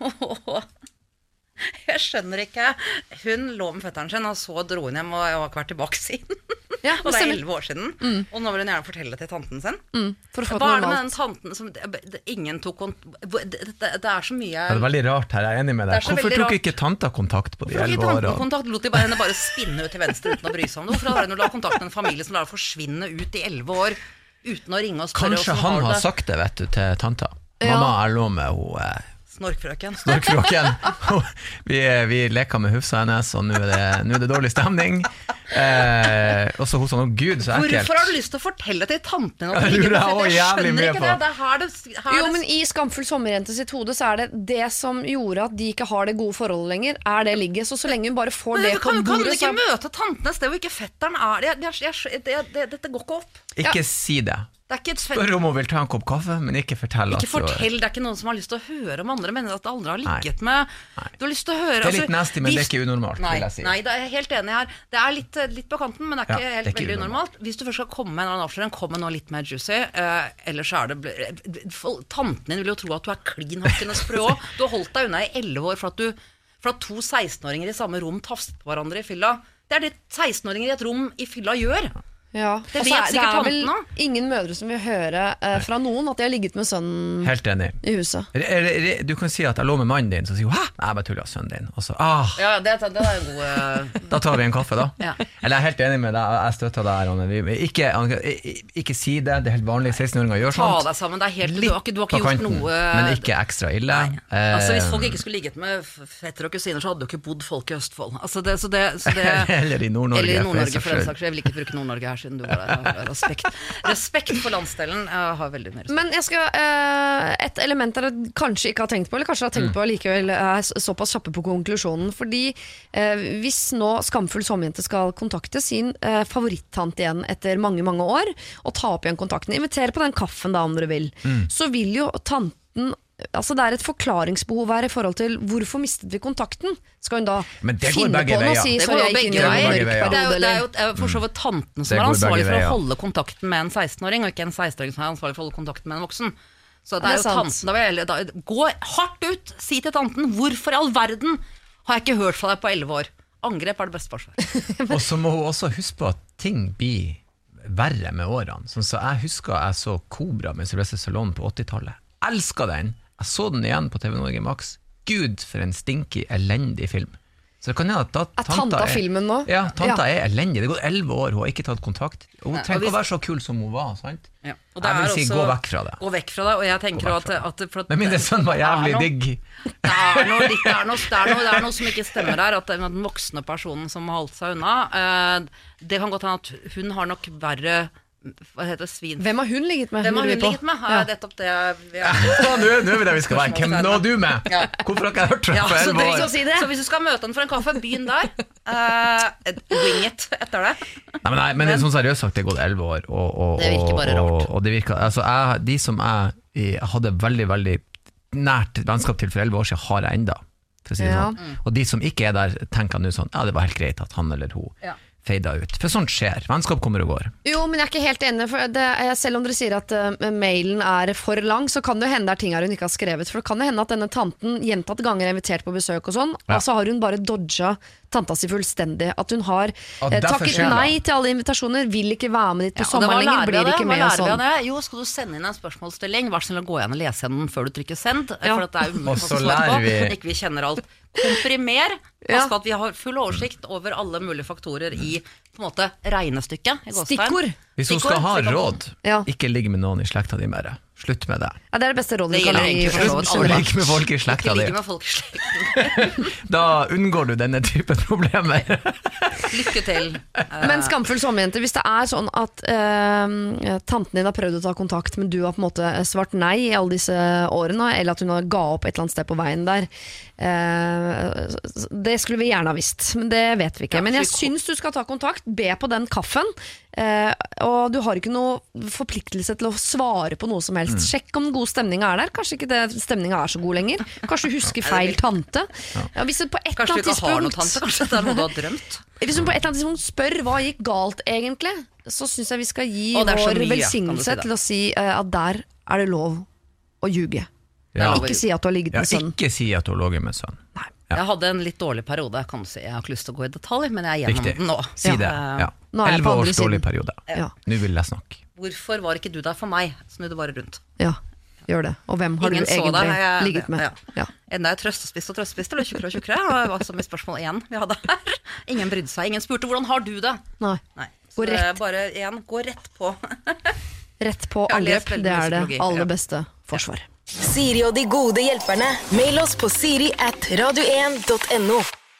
Jeg skjønner ikke. Hun lå med fetteren sin, og så dro hun hjem, og jeg har ikke vært tilbake siden. Ja, og det er 11 år siden. Og nå vil hun gjerne fortelle det til tanten sin. Hva er det med den tanten som ingen tok det er så mye. Det er veldig rart her, jeg er enig med deg. Hvorfor tok ikke tanta kontakt på de 11 årene? Kontakt, lot de henne bare spinne ut til venstre uten å bry seg om det. Hvorfor har hun la kontakt med en familie som lar det forsvinne ut i 11 år uten å ringe og spørre? Kanskje han har sagt det, vet du, til tanta. Mamma er lå med henne Snorkfrøken. Vi leker med hufsa hennes, og nå er det dårlig stemning. Og så hos han, Gud, så ekkelt. Hvorfor har du lyst til å fortelle til tanten din? Jeg skjønner ikke det. Jo, men i Skamfull sommerjente sitt hode så er det som gjorde at de ikke har det gode forholdet lenger, er det ligget. Så lenge hun bare får det på bordet. Kan du ikke møte tanten et sted hvor ikke fetteren er? Dette går ikke opp. Ikke si det. Spør om hun vil ta en kopp kaffe, men ikke fortell. Ikke fortell, det er ikke noen som har lyst til å høre om andre mennesker at andre har ligget med. Du har lyst til å høre. Det er litt nasty, men det er ikke unormalt, vil jeg si. Nei, det er jeg helt enig her. Det er litt på kanten, men det er ikke helt veldig unormalt. Hvis du først skal komme med en avsløring, kom med noe litt mer juicy. Ellers er det tanten din vil jo tro at du er klinhakkende sprø også. Du har holdt deg unna i 11 år for at 2 16-åringer i samme rom tafset på hverandre i fylla. Det er det 16-åringer i et rom i fylla gjør. Ja, det er vel ingen mødre som vil høre fra noen at de har ligget med sønnen helt enig i huset. Du kan si at jeg lå med mannen din, så sier hun, hæ? Nei, jeg bare tuller sønnen din. Og så, ja, det er en god Da tar vi en kaffe da. Ja. Eller jeg er helt enig med deg, jeg støtter deg. Ikke si det, det er helt vanlig, 16-åringer gjør sånt. Ta deg sammen, det er helt, du har ikke gjort noe. Men ikke ekstra ille. Altså, hvis folk ikke skulle ligget med fetter og kusiner, så hadde jo ikke bodd folk i Østfold. Altså, eller i Nord-Norge, for den saks. Jeg vil ikke bruke Nord-Norge her siden du var der. Respekt for landsdelen. Jeg har veldig mer respekt. Men jeg skal et element der jeg kanskje ikke har tenkt på, eller kanskje har tenkt på likevel, er såpass kjappe på konklusjonen, fordi hvis nå Skamfull sommerjente skal kontakte sin favoritttant igjen etter mange, mange år, og ta opp igjen kontakten, invitere på den kaffen da om dere vil, så vil jo tanten altså det er et forklaringsbehov her i forhold til hvorfor mistet vi kontakten. Skal hun da finne på noe og si sorry, jeg gikk inn i en mørk periode? Det er jo for så vidt tanten som er ansvarlig for å holde kontakten med en 16-åring, og ikke en 16-åring som er ansvarlig for å holde kontakten med en voksen. Så det er jo tanten gå hardt ut, si til tanten hvorfor i all verden har jeg ikke hørt fra deg på 11 år. Angrep er det beste forsvar. Og så må hun også huske på at ting blir verre med årene. Sånn så jeg husker jeg så Cobra med Sylvester Stallone på 80-tallet. Elsket den. Jeg så den igjen på TV Norge Max. Gud, for en stinky, elendig film. Så det kan jeg at tanta filmen nå? Ja, tanta er elendig. Det går 11 år, hun har ikke tatt kontakt. Hun trenger ikke å være så kul som hun var, sant? Ja. Jeg vil si, gå vekk fra det. Gå vekk fra det, og jeg tenker men min sønn var jævlig digg. Det er noe som ikke stemmer der, at den voksne personen som har holdt seg unna, det kan godt hende at hun har nok verre hva heter svin. Hvem har hun ligget med? Hvem har hun ligget med? Ja. Det er det nå er vi der vi skal være. Hvem nå du med? Ja. Hvorfor har ikke jeg hørt det for 11 år? Så hvis du skal møte henne for en kaffe, begynn der. Wing it etter det. Nei, men det er sånn seriøst sagt, det er gått 11 år. Det virker bare rart. Og det virker, altså de som jeg hadde veldig, veldig nært vennskap til for 11 år siden, har jeg enda. For å si det sånn. Og de som ikke er der, tenker nå sånn, ja, det var helt greit at han eller hun feida ut. For sånt skjer. Vennskap kommer og går. Jo, men jeg ikke helt enig, for selv om dere sier at mailen for lang, så kan det hende ting her hun ikke har skrevet. For det kan det hende at denne tanten gjentatte ganger invitert på besøk og sånn, og så har hun bare dodget tanta si fullstendig. At hun har takket nei til alle invitasjoner, vil ikke være med dit på sommeren lenger, blir ikke med og sånn. Jo, skal du sende inn en spørsmålsstilling, vær snill å gå igjen og lese den før du trykker send, for at det umulig og så lærer vi ikke vi kjenner alt. Komprimer, pass på at vi har full oversikt over alle mulige faktorer i på en måte regnestykket. Stikkord. Hvis hun skal ha råd, ikke ligge med noen i slekta di mer. Slutt med det. Ja, det det beste rådet du kan gi. Slutt å ligge med folk i slekta di. Da unngår du denne typen problemer. Lykke til. Men skamfull sommerjente, hvis det sånn at tanten din har prøvd å ta kontakt, men du har på en måte svart nei i alle disse årene, eller at hun har ga opp et eller annet sted på veien der, det skulle vi gjerne ha visst, men det vet vi ikke. Men jeg synes du skal ta kontakt, be på den kaffen, og du har ikke noe forpliktelse til å svare på noe som helst. Sjekk om den gode stemningen der. Kanskje ikke stemningen så god lenger. Kanskje du husker feil tante. Hvis du på et eller annet tidspunkt kanskje det noe du har drømt. Hvis du på et eller annet tidspunkt spør hva gikk galt egentlig, så synes jeg vi skal gi vår velsignelse til å si at der det lov å ljuge. Ikke si at du har ligget med sønnen. Ikke si at du har ligget med sønnen. Nei. Jeg hadde en litt dårlig periode, kan du si. Jeg har ikke lyst til å gå i detalj, men jeg gjennom den nå. Si det. 11 års dårlig periode. Nå vil jeg snakke. Hvorfor var ikke du der for meg? Snu det bare rundt. Ja, gjør det. Og hvem har du egentlig ligget med? Enda jeg trøstespist, eller tjukkere og tjukkere. Det var som i spørsmål 1 vi hadde her. Ingen brydde seg, ingen spurte hvordan har du det? Nei. Så bare gå rett på. Rett på angrep, det det aller beste forsvar. Siri og de gode hjelperne. Mail oss på siri@radio1.no.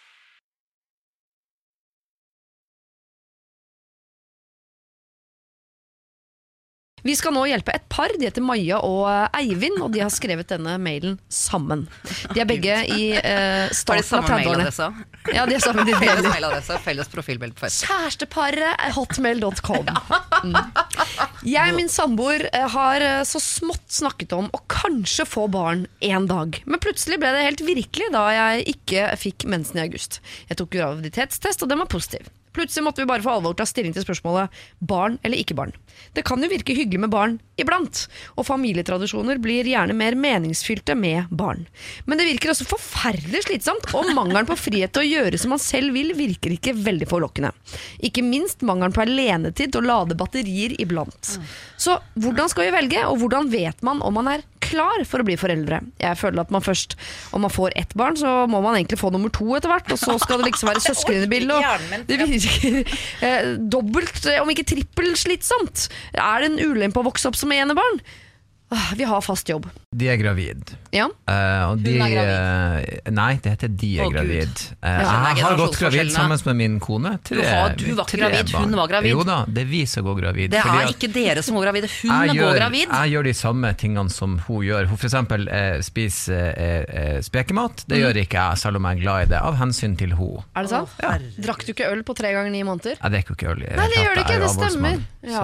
Vi skal nå hjelpe et par, de heter Maja og Eivind, og de har skrevet denne mailen sammen. De begge i starten av 30-årene. Ja, de sammen. Felles mailadresse, felles profilbild på Facebook. Kjæresteparet hotmail.com. Jeg og min samboer har så smått snakket om å kanskje få barn en dag. Men plutselig ble det helt virkelig da jeg ikke fikk mensen i august. Jeg tok graviditetstest, og den var positiv. Plutselig måtte vi bare for alvor ta stilling til spørsmålet barn eller ikke barn. Det kan jo virke hyggelig med barn iblant, og familietradisjoner blir gjerne mer meningsfylte med barn. Men det virker også forferdelig slitsomt, og mangelen på frihet til å gjøre som man selv vil virker ikke veldig forlokkende. Ikke minst mangelen på alenetid og lade batterier iblant. Så hvordan skal vi velge, og hvordan vet man om man klar for å bli foreldre? Jeg føler at man først, om man får ett barn, så må man egentlig få nummer 2 etter hvert, og så skal det liksom være søsken i bildet, og det virker dobbelt, om ikke trippelt slitsomt. Det en ulempe å vokse opp som enebarn? Vi har fast jobb. De gravid. Ja. Og de, hun gravid? Nei, det heter de gravid. Jeg har gått gravid sammen med min kone. Du var ikke gravid, hun var gravid. Jo da, det vi som går gravid. Det ikke dere som går gravid, hun går gravid. Jeg gjør de samme tingene som hun gjør. Hun for eksempel spiser spekemat. Det gjør ikke jeg, selv om jeg glad i det, av hensyn til hun. Det sant? Ja. Drakk du ikke øl på 3 ganger 9 måneder? Jeg drikker ikke øl. Nei, det gjør det ikke, det stemmer. Ja.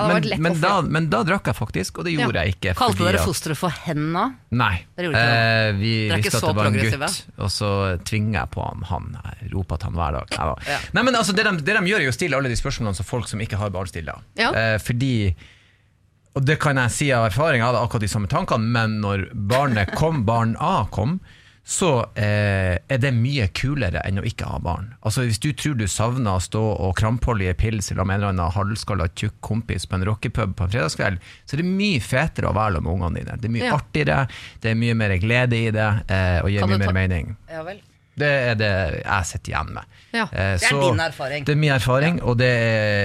Men da drakk jeg faktisk, og det gjorde jeg ikke. Kalte dere fosteret for henda? Nei, vi visste at det var en gutt, og så tvinger jeg på han roper til han hver dag. Nei, men altså, det de gjør jo å stille alle de spørsmålene som folk som ikke har barn stiller. Fordi, og det kan jeg si av erfaring, jeg hadde akkurat de samme tankene, men når barn A kom, så det mye kulere enn å ikke ha barn. Altså hvis du tror du savner å stå og krampholde i pils eller med en eller annen halvskallet tjukk kompis på en rockepub på en fredagskveld, så det mye fetere å være med ungene dine. Det mye artigere, det mye mer glede i det, og gir mye mer mening. Ja vel. Det det jeg sitter igjen med. Ja. Det din erfaring. Det min erfaring, og det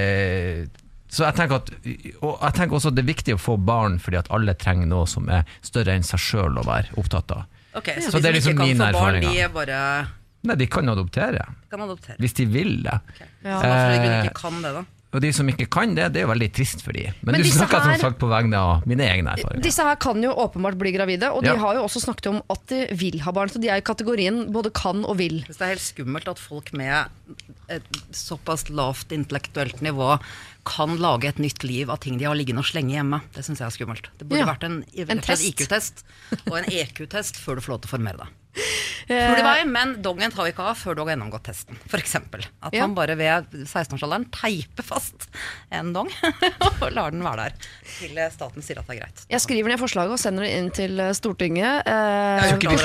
så jeg tenker også at det viktig å få barn fordi at alle trenger noe som større enn seg selv å være opptatt av. Okay, så det liksom ikke kan få barn, de bare... Nei, de kan adoptere. Hvis de vil det. Okay. Så hvorfor de ikke kan det da? Og de som ikke kan det jo veldig trist for de. Men du snakker som sagt på vegne av mine egne erfaringer. Disse her kan jo åpenbart bli gravide, og de har jo også snakket om at de vil ha barn, så de i kategorien både kan og vil. Det helt skummelt at folk med et såpass lavt intellektuelt nivå kan lage et nytt liv av ting de har liggende og slenge hjemme. Det synes jeg skummelt. Det burde vært en IQ-test og en EQ-test før du får lov til å formere deg. Men dongen tar vi ikke av før du har gjennomgått testen. For eksempel at man bare ved 16-årsalderen teiper fast en dong og lar den være der til staten sier at det greit. Jeg skriver ned forslaget og sender det inn til Stortinget. Jeg tror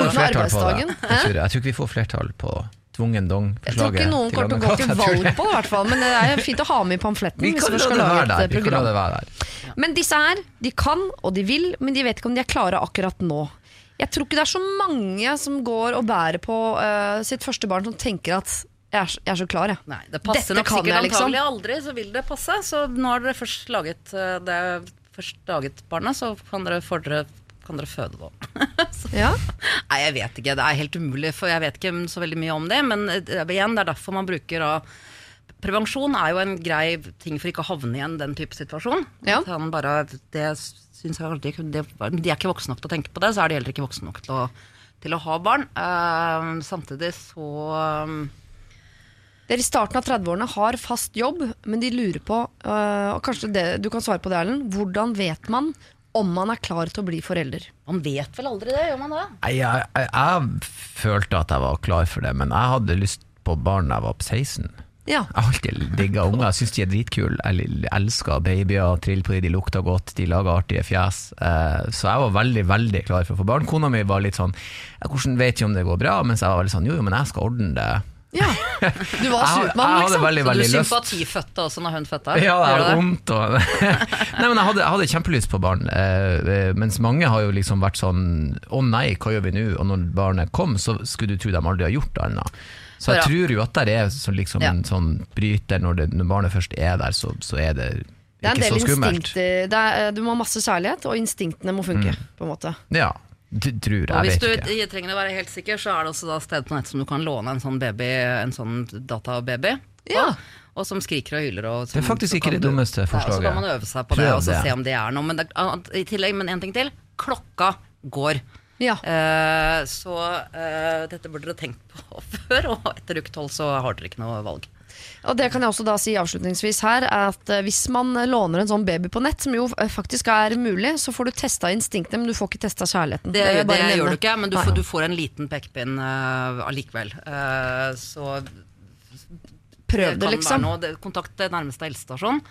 ikke vi får flertall på tvungen dong-forslaget. Jeg tror ikke noen kommer til å gå til valg på det, i hvert fall, men det er fint å ha med i pamfletten hvis vi skal lage et program. Men disse her, de kan og de vil, men de vet ikke om de er klare akkurat nå. Jeg tror ikke det er så mange som går og bærer på sitt første barn som tenker at jeg er så klar, jeg. Nei, det passer nok sikkert antagelig aldri, så vil det passe. Så nå har dere først laget barnet, så kan dere fordre kan dere føde da? Ja? Nei, jeg vet ikke, det er helt umulig, for jeg vet ikke så veldig mye om det, men igjen, det er derfor man bruker prevensjon er jo en grei ting for ikke å havne igjen den type situasjon. Ja. Det synes jeg aldri, de er ikke voksne nok til å tenke på det, så er de heller ikke voksne nok til å ha barn. Samtidig så... Dere i starten av 30-årene har fast jobb, men de lurer på, og kanskje du kan svare på det, Erlend, hvordan vet man om man er klar til å bli forelder? Man vet vel aldri det, gjør man det? Jeg følte at jeg var klar for det, men jeg hadde lyst på barn da jeg var på 16. Ja. Jeg har alltid digget unger, jeg synes de er dritkul. Jeg elsker babyer, trill på de lukter godt, de lager artige fjes. Så jeg var veldig, veldig klar for å få barn. Kona mi var litt sånn, hvordan vet jeg om det går bra? Mens jeg var litt sånn, jo, men jeg skal ordne det. Ja, du var supermann liksom. Veldig, så du lyst. sympatifødte også når hun fødte? Ja, det er vondt Nei, men jeg hadde kjempelyst på barn, mens mange har jo liksom vært sånn nei, hva gjør vi nå? Og når barnet kom, så skulle du tro de aldri har gjort det annet. Så jeg tror jo at det er så liksom en sånn bryter når barnet først er der, så er det ikke så skummelt. Du må ha masse kjærlighet, og instinktene må funke på en måte. Ja, tror jeg, hvis du trenger å være helt sikker, så er det også da sted på nett som du kan låne en sånn baby, en sånn datababy, og som skriker og hyler. Det er faktisk ikke det dummeste forslaget. Så kan man øve seg på det, og så se om det er noe. Men i tillegg, men en ting til, klokka går. Ja. Så dette burde dere tenkt på før, og etter uke 12 så har dere ikke noe valg. Og det kan jeg også da si avslutningsvis her, at hvis man låner en sånn baby på nett, som jo faktisk er mulig, så får du testet instinktene, men du får ikke testet kjærligheten. Det gjør du ikke, men du får en liten pekepinn allikevel. Så prøv det liksom. Kontakt det nærmeste helsestasjon.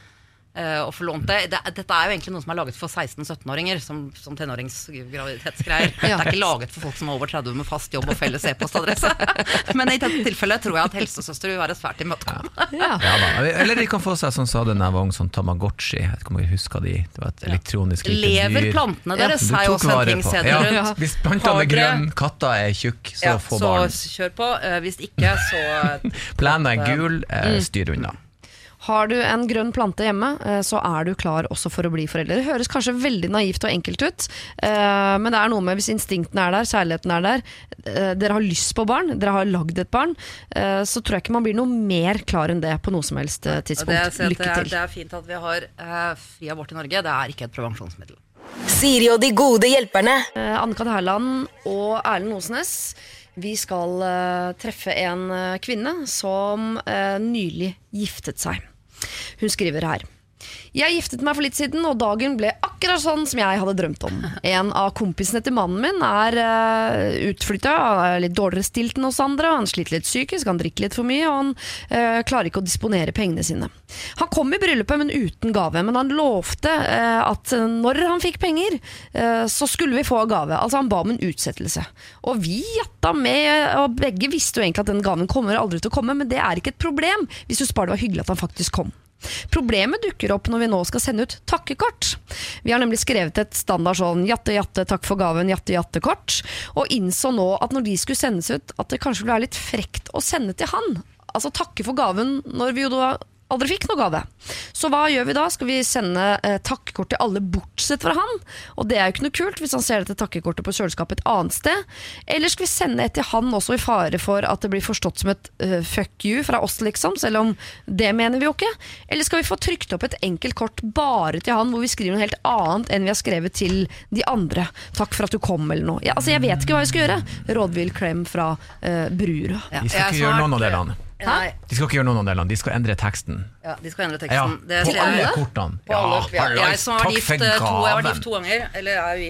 Og få lånt det. Dette er jo egentlig noe som er laget for 16-17-åringer som tenåringsgraviditetsgreier. Det er ikke laget for folk som er over 30 med fast jobb og felles e-postadresse. Men i dette tilfellet tror jeg at helsesøster vil være svært imøtekommende. Ja, eller de kan få seg sånn, sa den der vogn, sånn Tamagotchi. Jeg vet ikke om jeg husker de. Det var et elektronisk lite dyr. Lever plantene deres er jo også en ting sedler rundt. Hvis plantene er grønn, katta er tjukk, så få barn. Så kjør på. Hvis ikke, så Plenen er gul, styr unna. Har du en grønn plante hjemme, så er du klar også for å bli forelder. Det høres kanskje veldig naivt og enkelt ut, men det er noe med hvis instinkten er der, kjærligheten er der, dere har lyst på barn, dere har lagd et barn, så tror jeg ikke man blir noe mer klar enn det på noe som helst tidspunkt. Lykke til. Det er fint at vi har fri abort i Norge, det er ikke et prevensjonsmiddel. Siri og de gode hjelperne. Anne-Kat. Herland og Erlend Osnes, vi skal treffe en kvinne som nylig giftet seg. Hun skriver her: Jeg giftet meg for litt siden, og dagen ble akkurat sånn som jeg hadde drømt om. En av kompisene til mannen min er utflyttet, er litt dårligere stilt enn oss andre. Han sliter litt psykisk, han drikker litt for mye, og han klarer ikke å disponere pengene sine. Han kom i bryllupet, men uten gave. Men han lovte at når han fikk penger, så skulle vi få gave. Altså han ba om en utsettelse. Og vi jatta med, og begge visste jo egentlig at den gaven kommer aldri til å komme, men det er ikke et problem hvis du spør det var hyggelig at han faktisk kom. Problemet dukker opp når vi nå skal sende ut takkekort. Vi har nemlig skrevet et standard sånn jatte, takk for gaven, jatte, kort, og innså nå at når de skulle sendes ut, at det kanskje ville være litt frekt å sende til han. Altså takke for gaven når vi jo da aldri fikk noe gave. Så hva gjør vi da? Skal vi sende takkekort til alle bortsett fra han? Og det er jo ikke noe kult hvis han ser dette takkekortet på kjøleskapet et annet sted. Eller skal vi sende et til han også i fare for at det blir forstått som et fuck you fra oss liksom, selv om det mener vi jo ikke? Eller skal vi få trykt opp et enkelt kort bare til han, hvor vi skriver noe helt annet enn vi har skrevet til de andre? Takk for at du kom eller noe. Ja, altså jeg vet ikke hva vi skal gjøre. Rådvill klem fra Brura. Ja, vi skal ikke gjøre noen av delene. Nei. De skal ikke gjøre noen av delene, de skal endre teksten. Ja, de skal endre teksten. Ja, på alle kortene. Jeg som har vært gift 2 ganger, eller er jo gift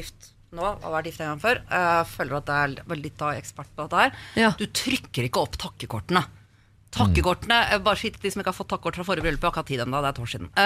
nå, har vært gift en gang før, føler at det er litt av ekspert på dette her. Du trykker ikke opp takkekortene. Takkekortene, bare skitt de som ikke har fått takkekort fra forrige bryllup, jeg har ikke hatt tid enda, det er et år siden.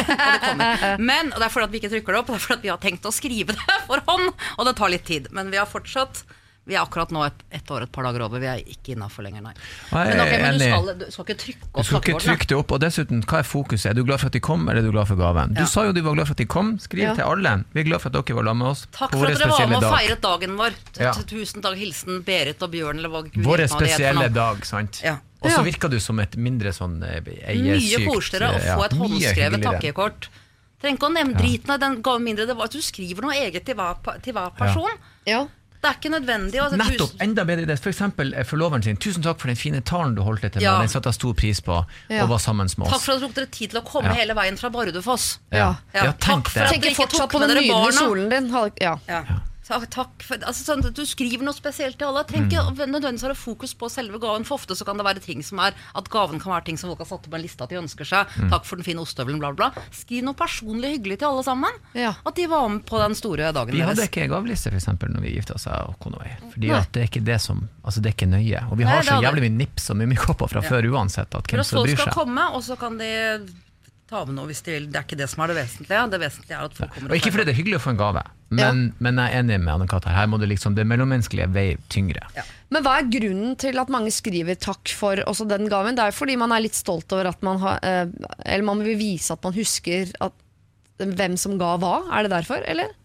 Men det er fordi at vi ikke trykker det opp, det er fordi at vi har tenkt å skrive det for hånd, og det tar litt tid. Men vi har fortsatt, vi er akkurat nå et år, et par dager over, vi er ikke innenfor lenger, nei. Men du skal ikke trykke opp takkekortene. Du skal ikke trykke det opp, og dessuten, hva er fokuset? Er du glad for at de kom, eller er du glad for gaven? Du sa jo du var glad for at de kom, skriv til alle. Vi er glad for at dere var sammen med oss. Takk for at dere var med og feiret dagen vår. Tusen takk, hilsen Berit og Bjørn, eller hva Gud vår spesielle dag, sant? Og så virker du som et mindre sånn eiersykt. Mye koseligere å få et håndskrevet takkekort. Trenger ikke å nevne driten av den gaven mindre, det var at du skriver noe eget til hver person. Det er ikke nødvendig. Nettopp, enda bedre det. For eksempel forloveren sin, tusen takk for den fine talen du holdt til meg, den satte jeg stor pris på, og var sammen med oss. Takk for at du tok dere tid til å komme hele veien fra Bardufoss. Takk for at dere ikke fortsatt på den nydelige kjolen din. Takk for, sånn at du skriver noe spesielt til alle. Trenger ikke nødvendigvis ha fokus på selve gaven, for ofte så kan det være ting som at gaven kan være ting som folk har satt på en liste at de ønsker seg. Takk for den fine ostøvelen, bla bla. Skriv noe personlig hyggelig til alle sammen. At de var med på den store dagen deres. Vi hadde ikke gaveliste for eksempel når vi giftet oss og Konvei, fordi at det er ikke det som, altså det er ikke nøye. Og vi har så jævlig mye nips og mye kopper fra før uansett at hvem som bryr seg. Folk skal komme, og så kan de ta med noe hvis de vil. Det er ikke det som er det vesentlige. Det vesentlige er at folk kommer. Og ikke fordi det er hyggelig å få en gave, men jeg er enig med Anne-Kat. Her må det liksom, det mellommenneskelige vei tyngre. Men hva er grunnen til at mange skriver takk for også den gaven? Det er fordi man er litt stolt over at man har, eller man vil vise at man husker hvem som ga hva. Er det derfor, eller?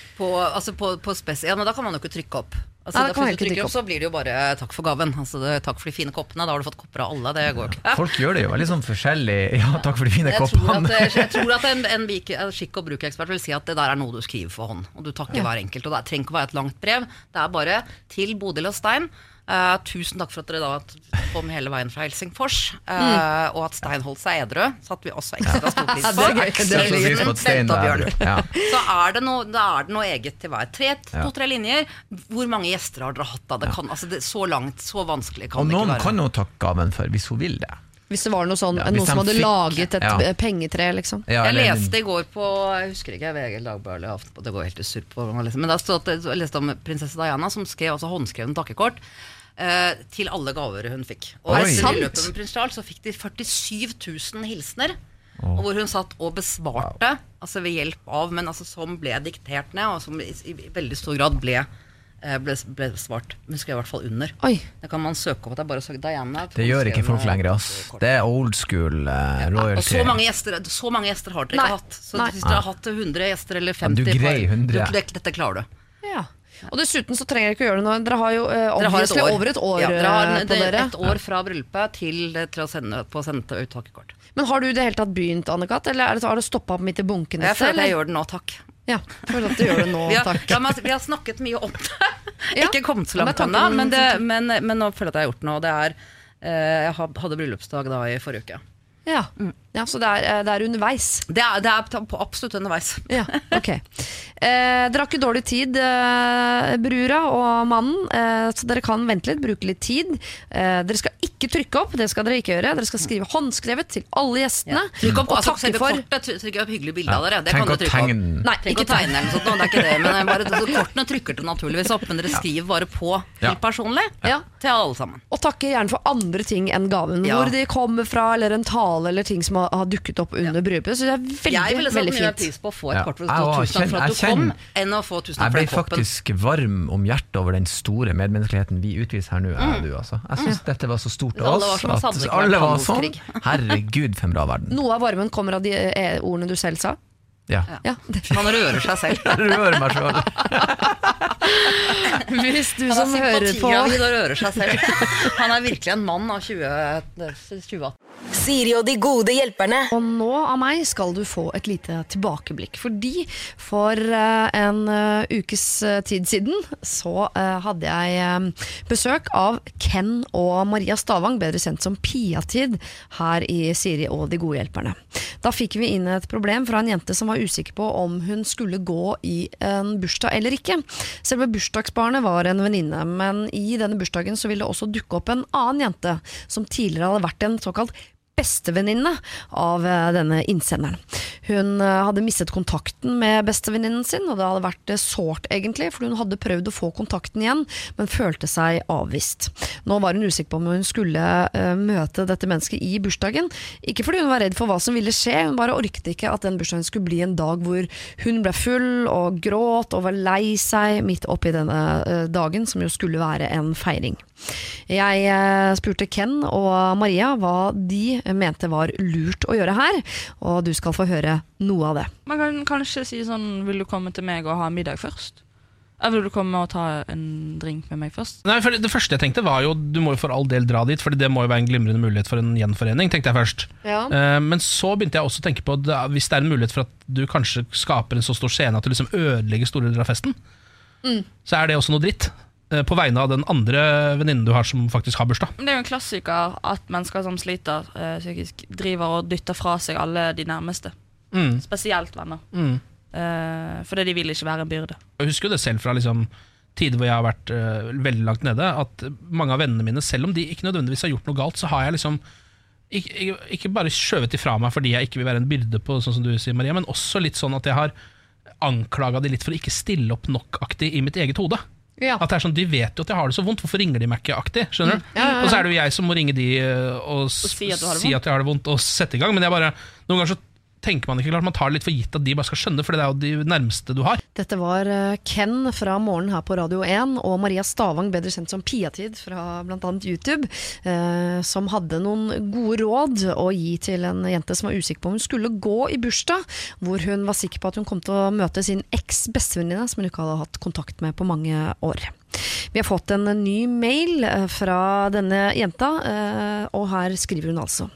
Men da kan man jo ikke trykke opp. Så blir det jo bare takk for gaven, takk for de fine koppene. Da har du fått kopper av alle, det går ikke. Folk gjør det jo veldig sånn forskjellig. Takk for de fine koppene. Jeg tror at en skikk- og brukekspert vil si at det der er noe du skriver for hånd, og du takker hver enkelt, og det trenger ikke å være et langt brev. Det er bare til Bodil og Stein. Tusen takk for at dere da kom hele veien fra Helsingfors, og at Stein holdt seg edru. Satt vi også ekstra stor pris på. Så er det noe eget til hver. 2-3 linjer. Hvor mange gjester har dere hatt da? Det kan, det, så langt, så vanskelig kan det ikke være. Og noen kan jo takke gaven for hvis hun vil det. Hvis det var noe sånn, noen som hadde laget et pengetre, liksom. Jeg leste i går på, jeg husker ikke, VG, Dagbladet, det går helt til surr på, men da stod at jeg leste om prinsesse Diana, som skrev håndskreven takkekort til alle gaver hun fikk. Og i løpet med prins Charles så fikk de 47 000 hilsener, og hvor hun satt og besvarte, ved hjelp av, men som ble diktert ned, og som i veldig stor grad ble svart, men skrev i hvert fall under. Det kan man søke opp, det er bare å søke Diana. Det gjør ikke folk lenger, det er old school royalty. Så mange gjester har dere ikke hatt. Så hvis dere har hatt 100 gjester eller 50, du greier 100. Dette klarer du. Og dessuten så trenger dere ikke gjøre det nå. Dere har jo over et år på dere. Et år fra bryllupet til å sende ut takkekort. Men har du det helt tatt begynt, Anne-Kat, eller har det stoppet opp midt i bunken? Jeg føler at jeg gjør det nå, takk. Ja, for at du gjør det nå, takk. Vi har snakket mye om det. Ikke kommet så langt ennå, men nå føler jeg at jeg har gjort noe. Jeg hadde bryllupsdag da i forrige uke. Ja, så det er underveis. Det er absolutt underveis. Ja, ok. Dere har ikke dårlig tid, brura og mannen, så dere kan vente litt, bruke litt tid. Dere skal ikke trykke opp, det skal dere ikke gjøre. Dere skal skrive håndskrevet til alle gjestene. Trykk opp, trykk opp hyggelig bilde av dere. Det kan du trykke opp. Nei, ikke tegne eller noe sånt, det er ikke det. Men kortene trykker du naturligvis opp, men dere skriver bare på helt personlig til alle sammen. Og takke gjerne for andre ting enn gaven, hvor de kommer fra, eller en tale, eller ting som har dukket opp under bryllupet. Så det er veldig, jeg ville satt mye pris på å få et kort for tusen takk for at du kom, enn å få tusen takk for den koppen. Jeg ble faktisk varm om hjertet over den store medmenneskeligheten vi utviser her nå. Jeg synes dette var så stort av oss at alle var sånn. Herregud, for en bra verden. Noe av varmen kommer av de ordene du selv sa. Han rører seg selv. Jeg rører meg selv. Hvis du som hører på rører seg selv. Han er virkelig en mann av 2018. Siri og de gode hjelperne. Og nå av meg skal du få et lite tilbakeblikk. Fordi for en ukes tid siden så hadde jeg besøk av Ken og Maria Stavang, bedre kjent som Pia-tid, her i Siri og de gode hjelperne. Da fikk vi inn et problem fra en jente som var usikker på om hun skulle gå i en bursdag eller ikke. Selve bursdagsbarnet var en venninne, men i denne bursdagen så ville det også dukke opp en annen jente som tidligere hadde vært en såkalt bestevenninne av denne innsenderen. Hun hadde mistet kontakten med bestevenninnen sin, og det hadde vært sårt egentlig, for hun hadde prøvd å få kontakten igjen, men følte seg avvist. Nå var hun usikker på om hun skulle møte dette mennesket i bursdagen, ikke fordi hun var redd for hva som ville skje, hun bare orket ikke at den bursdagen skulle bli en dag hvor hun ble full og gråt og var lei seg midt oppi denne dagen, som jo skulle være en feiring. Jeg spurte Ken og Maria hva de mente var lurt å gjøre her, og du skal få høre noe av det. Man kan kanskje si sånn, vil du komme til meg og ha middag først? Eller vil du komme og ta en drink med meg først? Nei, for det første jeg tenkte var jo, du må jo for all del dra dit, for det må jo være en glimrende mulighet for en gjenforening, tenkte jeg først. Ja. Men så begynte jeg også å tenke på, hvis det er en mulighet for at du kanskje skaper en så stor scene at du liksom ødelegger store deler av festen, så er det også noe dritt. På vegne av den andre venninnen du har som faktisk har bursdag. Det er jo en klassiker at mennesker som sliter psykisk driver og dytter fra seg alle de nærmeste. Spesielt venner. Fordi de vil ikke være en byrde. Jeg husker jo det selv fra liksom, tider hvor jeg har vært veldig langt nede, at mange av vennene mine, selv om de ikke nødvendigvis har gjort noe galt, så har jeg liksom ikke bare skjøvet de fra meg fordi jeg ikke vil være en byrde på, sånn som du sier, Maria, men også litt sånn at jeg har anklaget de litt for å ikke stille opp nok-aktig i mitt eget hode. Ja. At det er sånn, de vet jo at jeg har det så vondt, hvorfor ringer de meg ikke aktig, skjønner du? Og så er det jo jeg som må ringe de og si at jeg har det vondt og sette i gang, men jeg bare, noen ganger så tenker man ikke klart, man tar det litt for gitt at de bare skal skjønne, for det er jo de nærmeste du har. Dette var Ken fra Morgen her på Radio 1, og Maria Stavang, bedre kjent som Pia-tid fra blant annet YouTube, som hadde noen gode råd å gi til en jente som var usikker på om hun skulle gå i bursdag, hvor hun var sikker på at hun kom til å møte sin eks-bestevenninne, som hun ikke hadde hatt kontakt med på mange år. Vi har fått en ny mail fra denne jenta, og her skriver hun altså: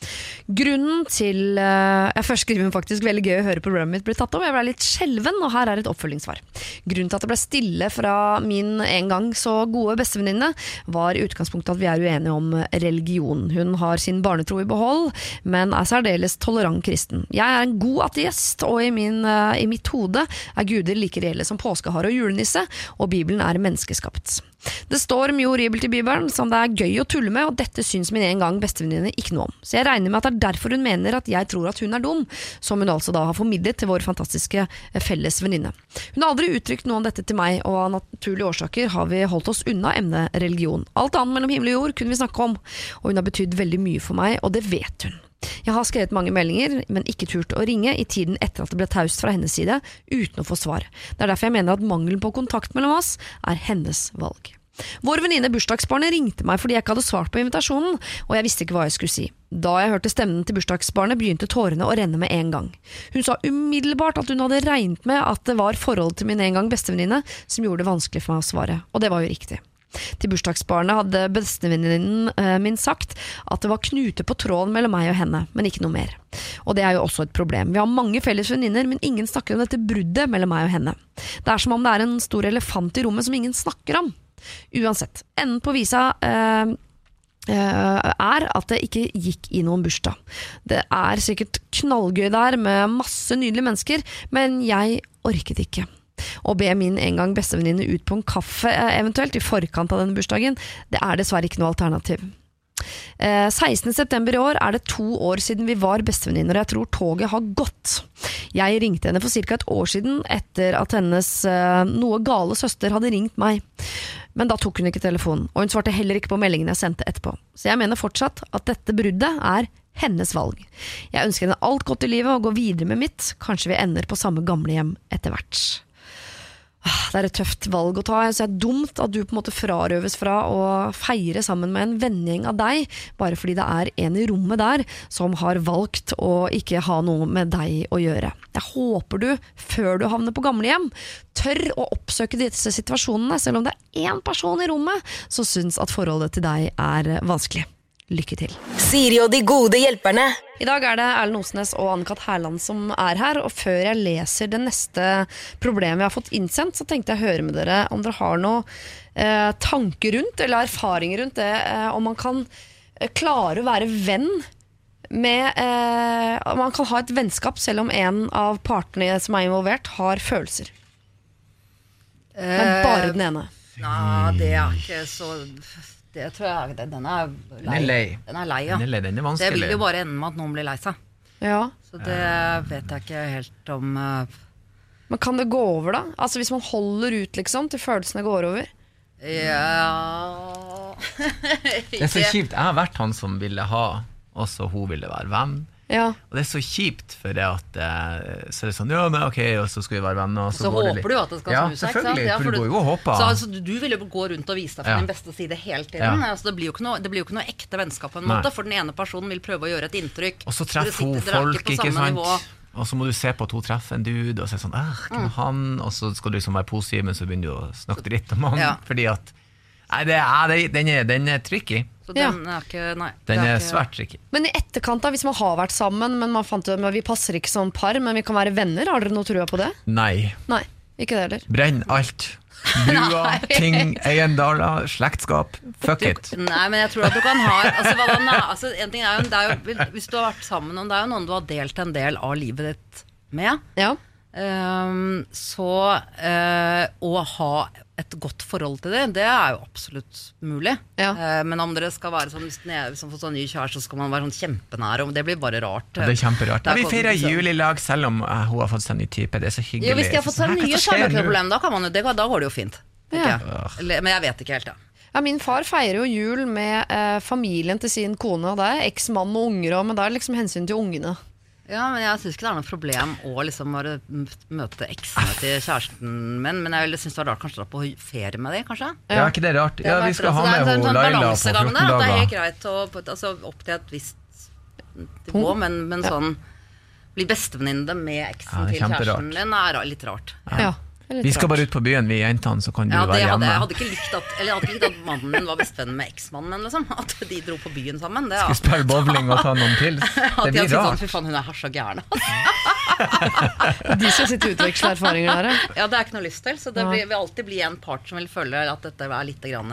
grunnen til først skriver hun faktisk veldig gøy å høre programmet mitt bli tatt om. Jeg ble litt skjelven, og her er et oppfølgingssvar. Grunnen til at det ble stille fra min en gang så gode bestevenninne var i utgangspunktet at vi er uenige om religion. Hun har sin barnetro i behold, men er særdeles tolerant kristen. Jeg er en god ateist, og i mitt hode er guder like reelle som påskehare og julenisse, og Bibelen er menneskeskapt. Det står mye horribelt i Bibelen som det er gøy å tulle med, og dette syns min en gang bestevenninne ikke noe om. Så jeg regner med at det er derfor hun mener at jeg tror at hun er dum, som hun altså da har formidlet til vår fantastiske felles venninne. Hun har aldri uttrykt noe om dette til meg, og av naturlige årsaker har vi holdt oss unna emnet religion. Alt annet mellom himmel og jord kunne vi snakke om, og hun har betydd veldig mye for meg, og det vet hun. Jeg har skrevet mange meldinger, men ikke turt å ringe i tiden etter at det ble taust fra hennes side, uten å få svar. Det er derfor jeg mener at mangelen på kontakt mellom oss er hennes valg. Vår venninne bursdagsbarnet ringte meg fordi jeg ikke hadde svart på invitasjonen, og jeg visste ikke hva jeg skulle si. Da jeg hørte stemmen til bursdagsbarnet, begynte tårene å renne med en gang. Hun sa umiddelbart at hun hadde regnet med at det var forholdet til min en gang bestevenninne som gjorde det vanskelig for meg å svare, og det var jo riktig. Til bursdagsbarnet hadde bestevenninnen min sagt at det var knute på tråden mellom meg og henne, men ikke noe mer. Og det er jo også et problem. Vi har mange felles venninner, men ingen snakker om dette bruddet mellom meg og henne. Det er som om det er en stor elefant i rommet som ingen snakker om. Uansett, enden på visa er at det ikke gikk i noen bursdag. Det er sikkert knallgøy der med masse nydelige mennesker, men jeg orket ikke. Å be min en gang bestevenninne ut på en kaffe eventuelt i forkant av denne bursdagen, det er dessverre ikke noe alternativ. 16. september i år er det 2 år siden vi var bestevenninner, og jeg tror toget har gått. Jeg ringte henne for cirka et år siden etter at hennes noe gale søster hadde ringt meg. Men da tok hun ikke telefonen, og hun svarte heller ikke på meldingen jeg sendte etterpå. Så jeg mener fortsatt at dette bruddet er hennes valg. Jeg ønsker henne alt godt i livet og går videre med mitt. Kanskje vi ender på samme gamlehjem etter hvert. Det er et tøft valg å ta, så det er dumt at du på en måte frarøves fra å feire sammen med en vennegjeng av deg, bare fordi det er en i rommet der som har valgt å ikke ha noe med deg å gjøre. Jeg håper du, før du havner på gamlehjem, tør å oppsøke disse situasjonene, selv om det er en person i rommet som synes at forholdet til deg er vanskelig. Lykke til. Siri og de gode hjelperne. I dag er det Erlend Osnes og Anne-Kat. Herland som er her, og før jeg leser det neste problemet jeg har fått innsendt, så tenkte jeg å høre med dere om dere har noe tanker rundt, eller erfaringer rundt det, om man kan klare å være venn med, man kan ha et vennskap selv om en av partene som er involvert har følelser. Men bare den ene. Nei, det er ikke så... det tror jeg, den er Den er lei. Den er lei, ja. Den er vanskelig. Det vil jo bare ende med at noen blir lei seg. Ja. Så det vet jeg ikke helt om. Men kan det gå over da? Altså hvis man holder ut liksom, til følelsene går over? Ja. Det er så kjipt. Jeg har vært han som ville ha, også hun ville være venn. Ja. Og det er så kjipt, for det at så er det sånn, ja, men ok, og så skal vi være venner, og så håper du at det skal snu seg, selvfølgelig, for du går jo og håper. Så altså, du vil jo gå rundt og vise deg fra din beste side hele tiden. Altså, det blir jo ikke noe ekte vennskap på en måte, for den ene personen vil prøve å gjøre et inntrykk. Og så treffer hun folk, ikke sant? Og så må du se på at hun treffer en dude og si sånn, hvem han? Og så skal du liksom være positiv, men så begynner du å snakke dritt om han, fordi at den er tricky. Så den er ikke, nei, den er svært tricky. Men i etterkant da, hvis man har vært sammen, men man fant ut at vi passer ikke som par, men vi kan være venner, har dere noe trua på det? Nei, ikke det heller. Brenn alt. Brua, ting, eiendaler, slektskap. Fuck it. Nei, men jeg tror at du kan ha en ting er jo, hvis du har vært sammen, det er jo noen du har delt en del av livet ditt med. Så å ha et godt forhold til det er jo absolutt mulig. Men om dere skal være sånn, hvis man får sånn ny kjæreste, så skal man være sånn kjempenære, og det blir bare rart. Det er kjemperart. Vi feirer jul i lag, selv om hun har fått seg en ny type. Det er så hyggelig. Jo, hvis de har fått seg nye, så er det ikke noe problem. Da går det jo fint. Men jeg vet ikke helt, Ja, min far feirer jo jul med familien til sin kone, og det er eksmann og unger, men det er liksom hensyn til ungene. Ja, men jeg synes ikke det er noe problem å liksom bare møte eksene til kjæresten min, men jeg synes det var rart kanskje dra på ferie med det, kanskje? Ja, ikke det rart? Ja, vi skal ha med henne Laila på 14 dager. Det er helt greit opp til et visst nivå, men sånn bli bestevenninne med eksen til kjæresten din er litt rart. Vi skal bare ut på byen, vi jentene, så kan du være hjemme. Jeg hadde ikke likt at mannen min var bestevenn med eksmannen min, liksom. At de dro på byen sammen. Skal spille bowling og ta noen til. Det blir rart. Fy faen, hun er så gærne. De skal sitte utveksle erfaringer der. Ja, det er ikke noe lyst til, så det vil alltid bli en part som vil føle at dette er litt grann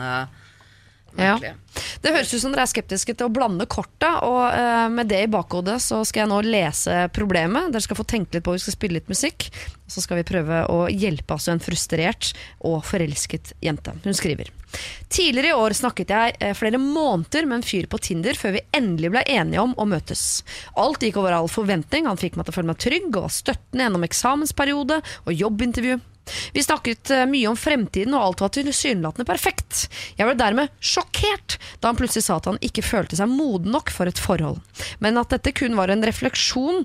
Det høres ut som dere er skeptiske til å blande korta, og med det i bakhodet så skal jeg nå lese problemet. Dere skal få tenke litt på, vi skal spille litt musikk, så skal vi prøve å hjelpe en frustrert og forelsket jente. Hun skriver: tidligere i år snakket jeg flere måneder med en fyr på Tinder før vi endelig ble enige om å møtes. Alt gikk over all forventning, han fikk meg til å føle meg trygg og var støttende gjennom eksamensperiode og jobbintervju. Vi snakket mye om fremtiden, og alt var tilsynelatende perfekt. Jeg ble dermed sjokkert da han plutselig sa at han ikke følte seg moden nok for et forhold, men at dette kun var en refleksjon,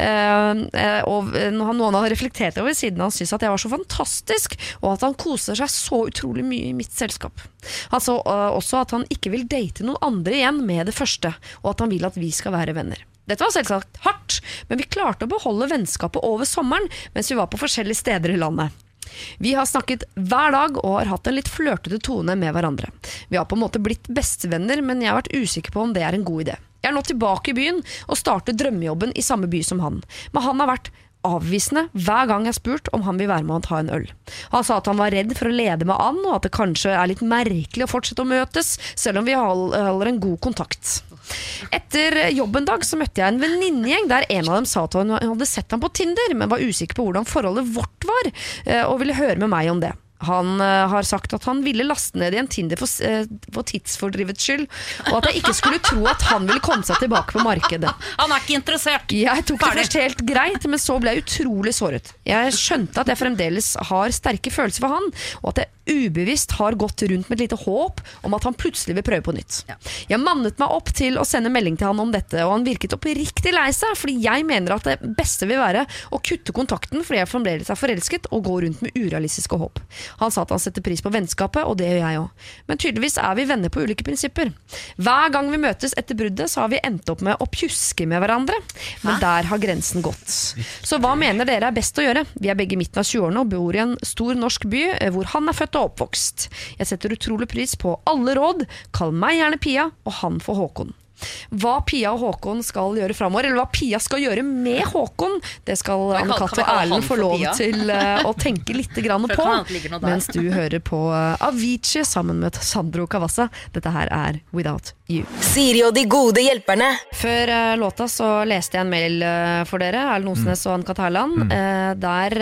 og noe han hadde reflektert over siden han syntes at jeg var så fantastisk, og at han koser seg så utrolig mye i mitt selskap. Han sa også at han ikke vil date noen andre igjen med det første, og at han vil at vi skal være venner. Dette var selvsagt hardt, men vi klarte å beholde vennskapet over sommeren mens vi var på forskjellige steder i landet. Vi har snakket hver dag og har hatt en litt flørtete tone med hverandre. Vi har på en måte blitt bestevenner, men jeg har vært usikker på om det er en god idé. Jeg er nå tilbake i byen og starter drømmejobben i samme by som han, men han har vært avvisende hver gang jeg har spurt om han vil være med å ta en øl. Han sa at han var redd for å lede meg an, og at det kanskje er litt merkelig å fortsette å møtes, selv om vi holder en god kontakt. Etter jobben dag så møtte jeg en venninnegjeng der en av dem sa at han hadde sett ham på Tinder, men var usikker på hvordan forholdet vårt var, og ville høre med meg om det. Han har sagt at han ville laste ned i en Tinder for tidsfordrivets skyld, og at jeg ikke skulle tro at han ville komme seg tilbake på markedet. Han er ikke interessert. Jeg tok det først helt greit, men så ble jeg utrolig såret. Jeg skjønte at jeg fremdeles har sterke følelser for han, og at jeg ubevisst har gått rundt med et lite håp om at han plutselig vil prøve på nytt. Jeg mannet meg opp til å sende melding til han om dette, og han virket oppriktig lei seg, fordi jeg mener at det beste vil være å kutte kontakten fordi jeg fremdeles er forelsket og går rundt med urealistiske håp. Han sa at han setter pris på vennskapet, og det gjør jeg også. Men tydeligvis er vi venner på ulike prinsipper. Hver gang vi møtes etter bruddet, så har vi endt opp med å pjuske med hverandre, men der har grensen gått. Så hva mener dere er best å gjøre? Vi er begge i midten av 20-årene og bor i en stor norsk by hvor han er født og oppvokst. Jeg setter utrolig pris på alle råd. Kall meg gjerne Pia, og han for Håkon. Hva Pia og Håkon skal gjøre fremover, eller hva Pia skal gjøre med Håkon, det skal Anne-Kat og Erlend få lov til å tenke litt grann på, mens du hører på Avicii sammen med Sandro Cavazza. Dette her er Without You. Siri og de gode hjelperne. Før låta så leste jeg en mail for dere, Erlend Osnes og Anne-Kat Herland, der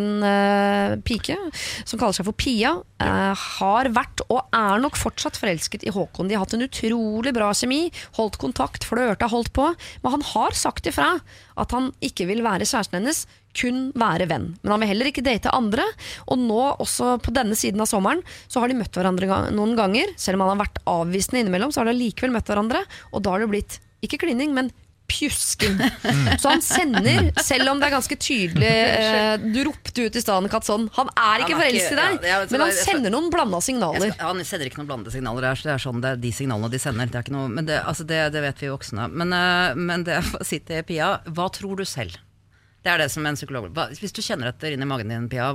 en pike som kaller seg for Pia har vært og er nok fortsatt forelsket i Håkon. De har hatt en utrolig bra kjemi, holdt kontakt, flørta, holdt på, men han har sagt ifra at han ikke vil være kjæresten hennes, kun være venn. Men han vil heller ikke date andre, og nå også på denne siden av sommeren så har de møtt hverandre noen ganger, selv om han har vært avvisende innimellom, så har de likevel møtt hverandre, og da har det blitt, ikke klining, men pjusking. Så han sender, selv om det er ganske tydelig du ropte ut i stedet Kat sånn, han er ikke forelsket i deg, men han sender noen blandet signaler. Han sender ikke noen blandede signaler, det er sånn, det er de signalene de sender, det er ikke noe, men det, altså det vet vi voksne, men det å si til Pia, hva tror du selv? Det er det som en psykolog, hvis du kjenner etter inn i magen din, Pia,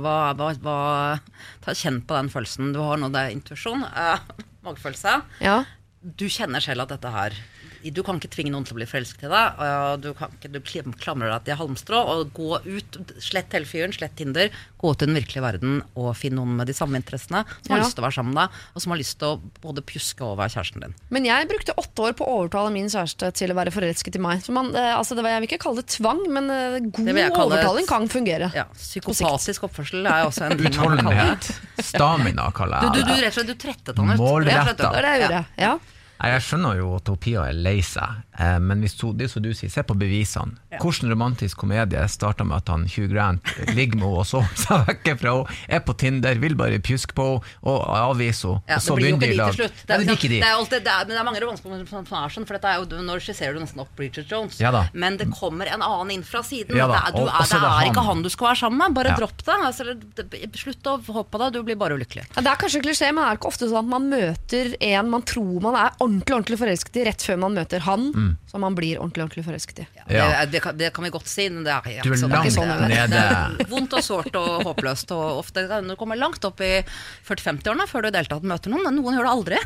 kjenn på den følelsen, du har nå, det er intuisjon, magefølelse, du kjenner selv at dette her du kan ikke tvinge noen til å bli forelsket i deg, du klamrer deg til halmstrå og gå ut, slett hele fyren, slett Tinder, gå ut i den virkelige verden og finne noen med de samme interessene som har lyst til å være sammen med deg, og som har lyst til å både pjuske og være kjæresten din. Men jeg brukte 8 år på å overtale min kjæreste til å være forelsket i meg. Så jeg vil ikke kalle det tvang, men god overtaling kan fungere. Ja, psykopatisk oppførsel er også en ting utholdenhet, stamina kaller jeg det. Du rett og slett, du trettet han ut. Målrettet. Det er det jeg gjorde, ja. Jeg skjønner jo at Pia er lei seg, men hvis det som du sier, se på bevisene. Hvordan romantisk komedie startet med at han Hugh Grant ligger med henne og sover seg vekke fra henne, på Tinder, vil bare pjuske på henne og avvise henne, og så begynner de i lag. Det er mange romanser som er sånn, for dette er jo, når skisserer du nesten opp Bridget Jones, men det kommer en annen inn fra siden, det er ikke han du skal være sammen med, bare dropp det, slutt å håpe på det, du blir bare ulykkelig. Det er kanskje klisjé, men det er ikke ofte sånn at man møter en man tror man er ordentlig forelsket i rett før man møter han som man blir ordentlig forelsket i. Det kan vi godt si, men det er du er langt nede. Vondt og sårt og håpløst, og ofte når du kommer langt opp i 40-50-årene før du i deltatt møter noen, men noen gjør det aldri.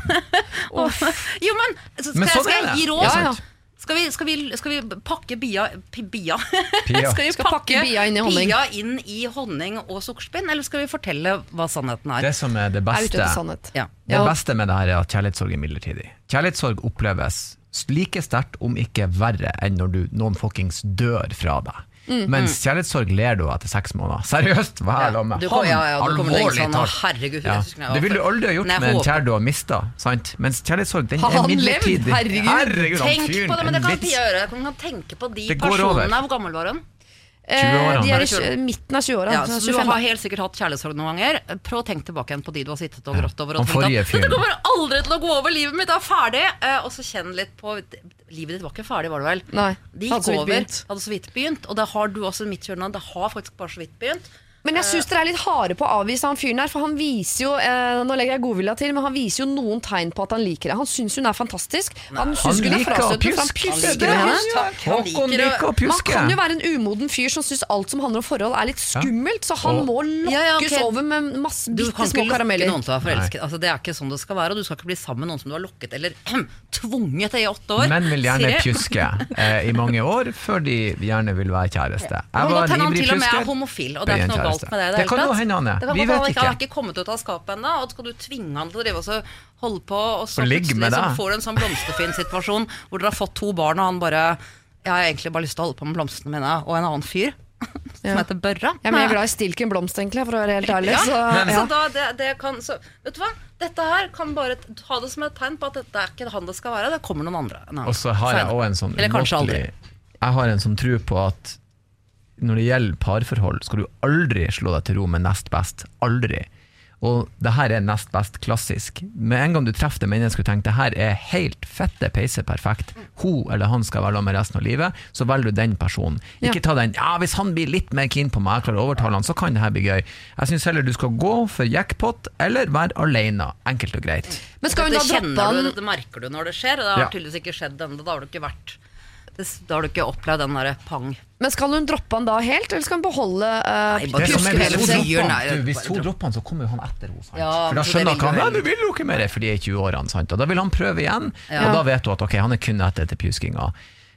Jo, men skal jeg gi råd? Skal vi pakke Bia Skal vi pakke Bia inn i honning og sukkerspinn, eller skal vi fortelle hva sannheten er? Det som er det beste Det beste med det her er at kjærlighetssorg er midlertidig. Kjærlighetssorg oppleves like sterkt, om ikke verre, enn når noen fuckings dør fra deg. Mens kjærlighetssorg ler du etter 6 måneder. Seriøst, hva er det med? Alvorlig talt. Det vil du aldri ha gjort med en kjær du har mistet, sant? Mens kjærlighetssorg, den er midlertidig. Herregud, tenk på det, men det kan Pia gjøre. Kan tenke på de personene. Hvor gammel var hun? 20 de er i midten av 20-åra. Så du har helt sikkert hatt kjærlighetssorg noen ganger. Prøv å tenke tilbake igjen på de du har sittet og grått over og tenkt at dette kommer aldri til å gå over, livet mitt er ferdig. Og så kjenn litt på livet ditt var ikke ferdig, var det vel? Nei, det gikk over, hadde så vidt begynt. Og det har du også mitt kjørende. Det har faktisk bare så vidt begynt. Men jeg synes dere er litt harde på å avvise han fyren her, for han viser jo, nå legger jeg godvilja til, men han viser jo noen tegn på at han liker det. Han synes hun er fantastisk. Han synes hun er frastøtende, for han pjusker henne. Håkon liker å pjuske. Man kan jo være en umoden fyr som synes alt som handler om forhold er litt skummelt, så han må lokkes over med masse bitte små karameller. Du kan ikke lokke noen til å være forelsket. Altså, det er ikke sånn det skal være, og du skal ikke bli sammen med noen som du har lokket eller tvunget i 8 år. Menn vil gjerne pjuske i mange år, før de gjerne vil være kjæreste. Jeg var en ivrig pjusker. Det kan jo hende han er. Vi vet ikke. Han er ikke kommet ut av skapet ennå, og skal du tvinge han til å drive og holde på, og så plutselig så får du en sånn blomsterfin situasjon hvor dere har fått 2 barn, og han bare jeg har egentlig bare lyst til å holde på med blomstene mine, og en annen fyr som heter Børra. Ja, men jeg er glad i stilken blomst egentlig, for å være helt ærlig. Så vet du hva? Dette her kan bare ta det som et tegn på at dette er ikke han det skal være, det kommer noen andre. Og så har jeg også en sånn jeg har en sånn tro på at når det gjelder parforhold, skal du aldri slå deg til ro med nest best. Aldri. Og det her er nest best klassisk. Med en gang du treffer det mennesket og tenker, det her er helt fette peise perfekt. Hun eller han skal være med resten av livet, så velger du den personen. Ikke ta den, hvis han blir litt mer keen på meg, klarer å overtale han, så kan det her bli gøy. Jeg synes heller du skal gå for jackpot, eller være alene. Enkelt og greit. Men skal hun da droppe han? Dette merker du når det skjer, og det har tydeligvis ikke skjedd enda, da har du ikke vært Da har du ikke opplevd den der pang. Men skal hun droppe han da helt, eller skal hun beholde Hvis hun dropper han, så kommer jo han etter hos han. For da skjønner han, du vil jo ikke mer for de 20 årene, sant? Og da vil han prøve igjen, og da vet du at han er kun etter pjuskinga.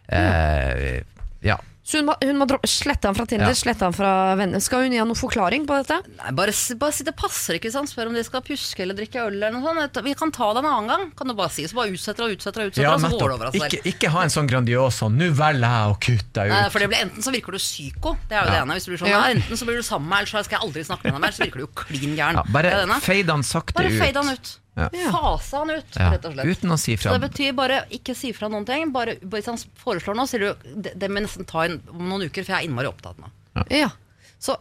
Så hun må slette han fra Tinder, slette han fra venner. Skal hun gi noen forklaring på dette? Nei, bare si det passer ikke, sant? Spør om de skal puske eller drikke øl eller noe sånt. Vi kan ta det en annen gang, kan du bare si. Så bare utsetter og så går det over av seg. Ikke ha en sånn grandiosa, nå velger jeg å kutte ut. Nei, for det blir enten så virker du psyko, det jo det ene. Hvis du blir sånn, enten så blir du sammen med, eller så skal jeg aldri snakke med deg mer, så virker du jo klin gæren. Bare feid han sakte ut. Bare feid han ut. Fase han ut, rett og slett. Uten å si fra. Så det betyr bare ikke si fra noen ting. Bare hvis han foreslår noe, sier du det må nesten ta inn om noen uker, for jeg innmari opptatt nå. Så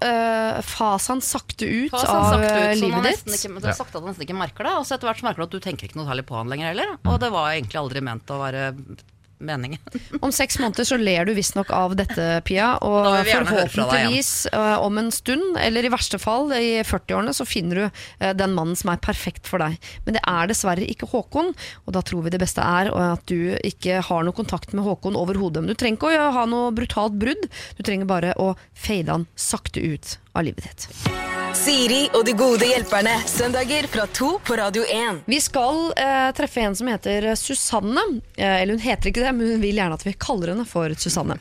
fase han sakte ut av livet ditt. Det er sagt at han nesten ikke merker det. Og så etter hvert så merker du at du tenker ikke noe særlig på han lenger heller. Og det var egentlig aldri ment å være meningen. Om 6 måneder så ler du visst nok av dette, Pia, og forhåpentligvis om en stund, eller i verste fall i 40-årene, så finner du den mannen som perfekt for deg. Men det dessverre ikke Håkon, og da tror vi det beste at du ikke har noe kontakt med Håkon overhodet. Men du trenger ikke å ha noe brutalt brudd, du trenger bare å fade han sakte ut av livet ditt. Siri og de gode hjelperne, søndager fra 2 på Radio 1. Vi skal treffe en som heter Susanne, eller hun heter ikke det, men hun vil gjerne at vi kaller henne for Susanne.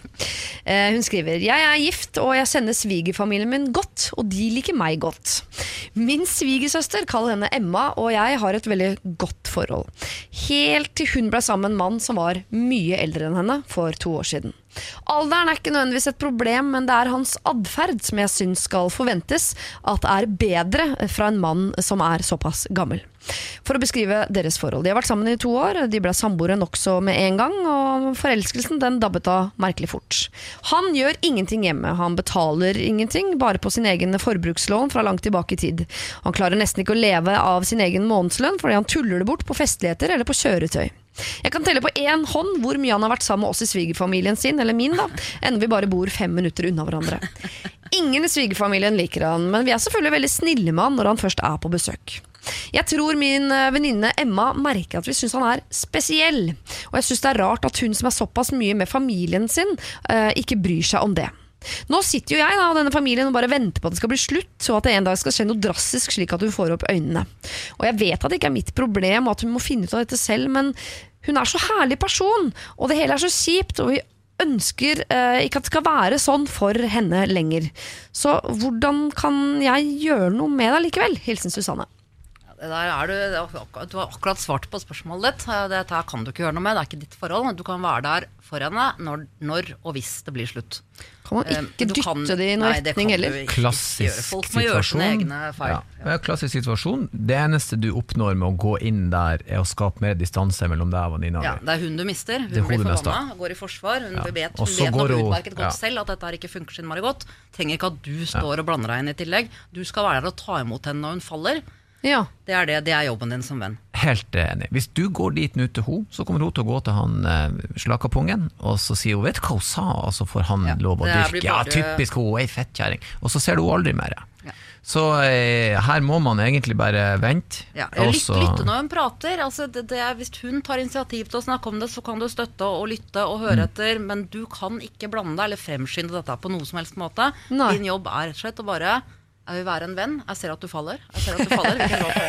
Hun skriver: Jeg gift, og jeg sender svigerfamilien min godt, og de liker meg godt. Min svigersøster, kall henne Emma, og jeg har et veldig godt forhold. Helt til hun ble sammen med en mann som var mye eldre enn henne for 2 år siden. Alderen ikke nødvendigvis et problem, men det hans adferd som jeg synes skal forventes at bedre fra en mann som såpass gammel. For å beskrive deres forhold: De har vært sammen i 2 år, de ble samboere nokså med en gang, og forelskelsen den dabbet av merkelig fort. Han gjør ingenting hjemme, han betaler ingenting, bare på sin egen forbrukslån fra langt tilbake i tid. Han klarer nesten ikke å leve av sin egen månedslønn, fordi han tuller det bort på festligheter eller på kjøretøy. Jeg kan telle på 1 hånd hvor mye han har vært sammen med oss i svigerfamilien sin, eller min da, enda vi bare bor 5 minutter unna hverandre. Ingen i svigerfamilien liker han, men vi selvfølgelig veldig snille med han når han først på besøk. Jeg tror min venninne Emma merker at vi synes han spesiell, og jeg synes det rart at hun som såpass mye med familien sin, ikke bryr seg om det. Nå sitter jo jeg og denne familien og bare venter på at det skal bli slutt, og at det en dag skal skje noe drastisk slik at hun får opp øynene. Og jeg vet at det ikke mitt problem, og at hun må finne ut av dette selv, men hun så herlig person, og det hele så kjipt, og vi ønsker ikke at det skal være sånn for henne lenger. Så hvordan kan jeg gjøre noe med det likevel? Hilsen Susanne. Det der du har akkurat svart på spørsmålet ditt. Dette kan du ikke gjøre noe med, det ikke ditt forhold. Du kan være der for henne når og hvis det blir slutt. Kan man ikke dytte det i noen retning heller? Klassisk folk må gjøre sine egne feil. Klassisk situasjon. Det eneste du oppnår med å gå inn der å skape mer distanse mellom deg og venninna di. Det hun du mister. Hun blir forbanna, går i forsvar. Hun vet nok utmerket godt selv at dette ikke funker siden Margot. Trenger ikke at du står og blander deg inn i tillegg. Du skal være der og ta imot henne når hun faller. Ja. Det jobben din som venn. Helt enig. Hvis du går dit nå til henne, så kommer hun til å gå til han slakapungen, og så sier hun, vet du hva hun sa? Og så får han lov å dyrke. Ja, typisk hun fettkjæring. Og så ser du aldri mer. Ja. Så her må man egentlig bare vente. Ja, lytte når hun prater. Altså, hvis hun tar initiativ til å snakke om det, så kan du støtte og lytte og høre etter, men du kan ikke blande deg eller fremskynde dette på noe som helst måte. Nei. Din jobb rett og slett å bare jeg vil være en venn. Jeg ser at du faller. Hvilken låt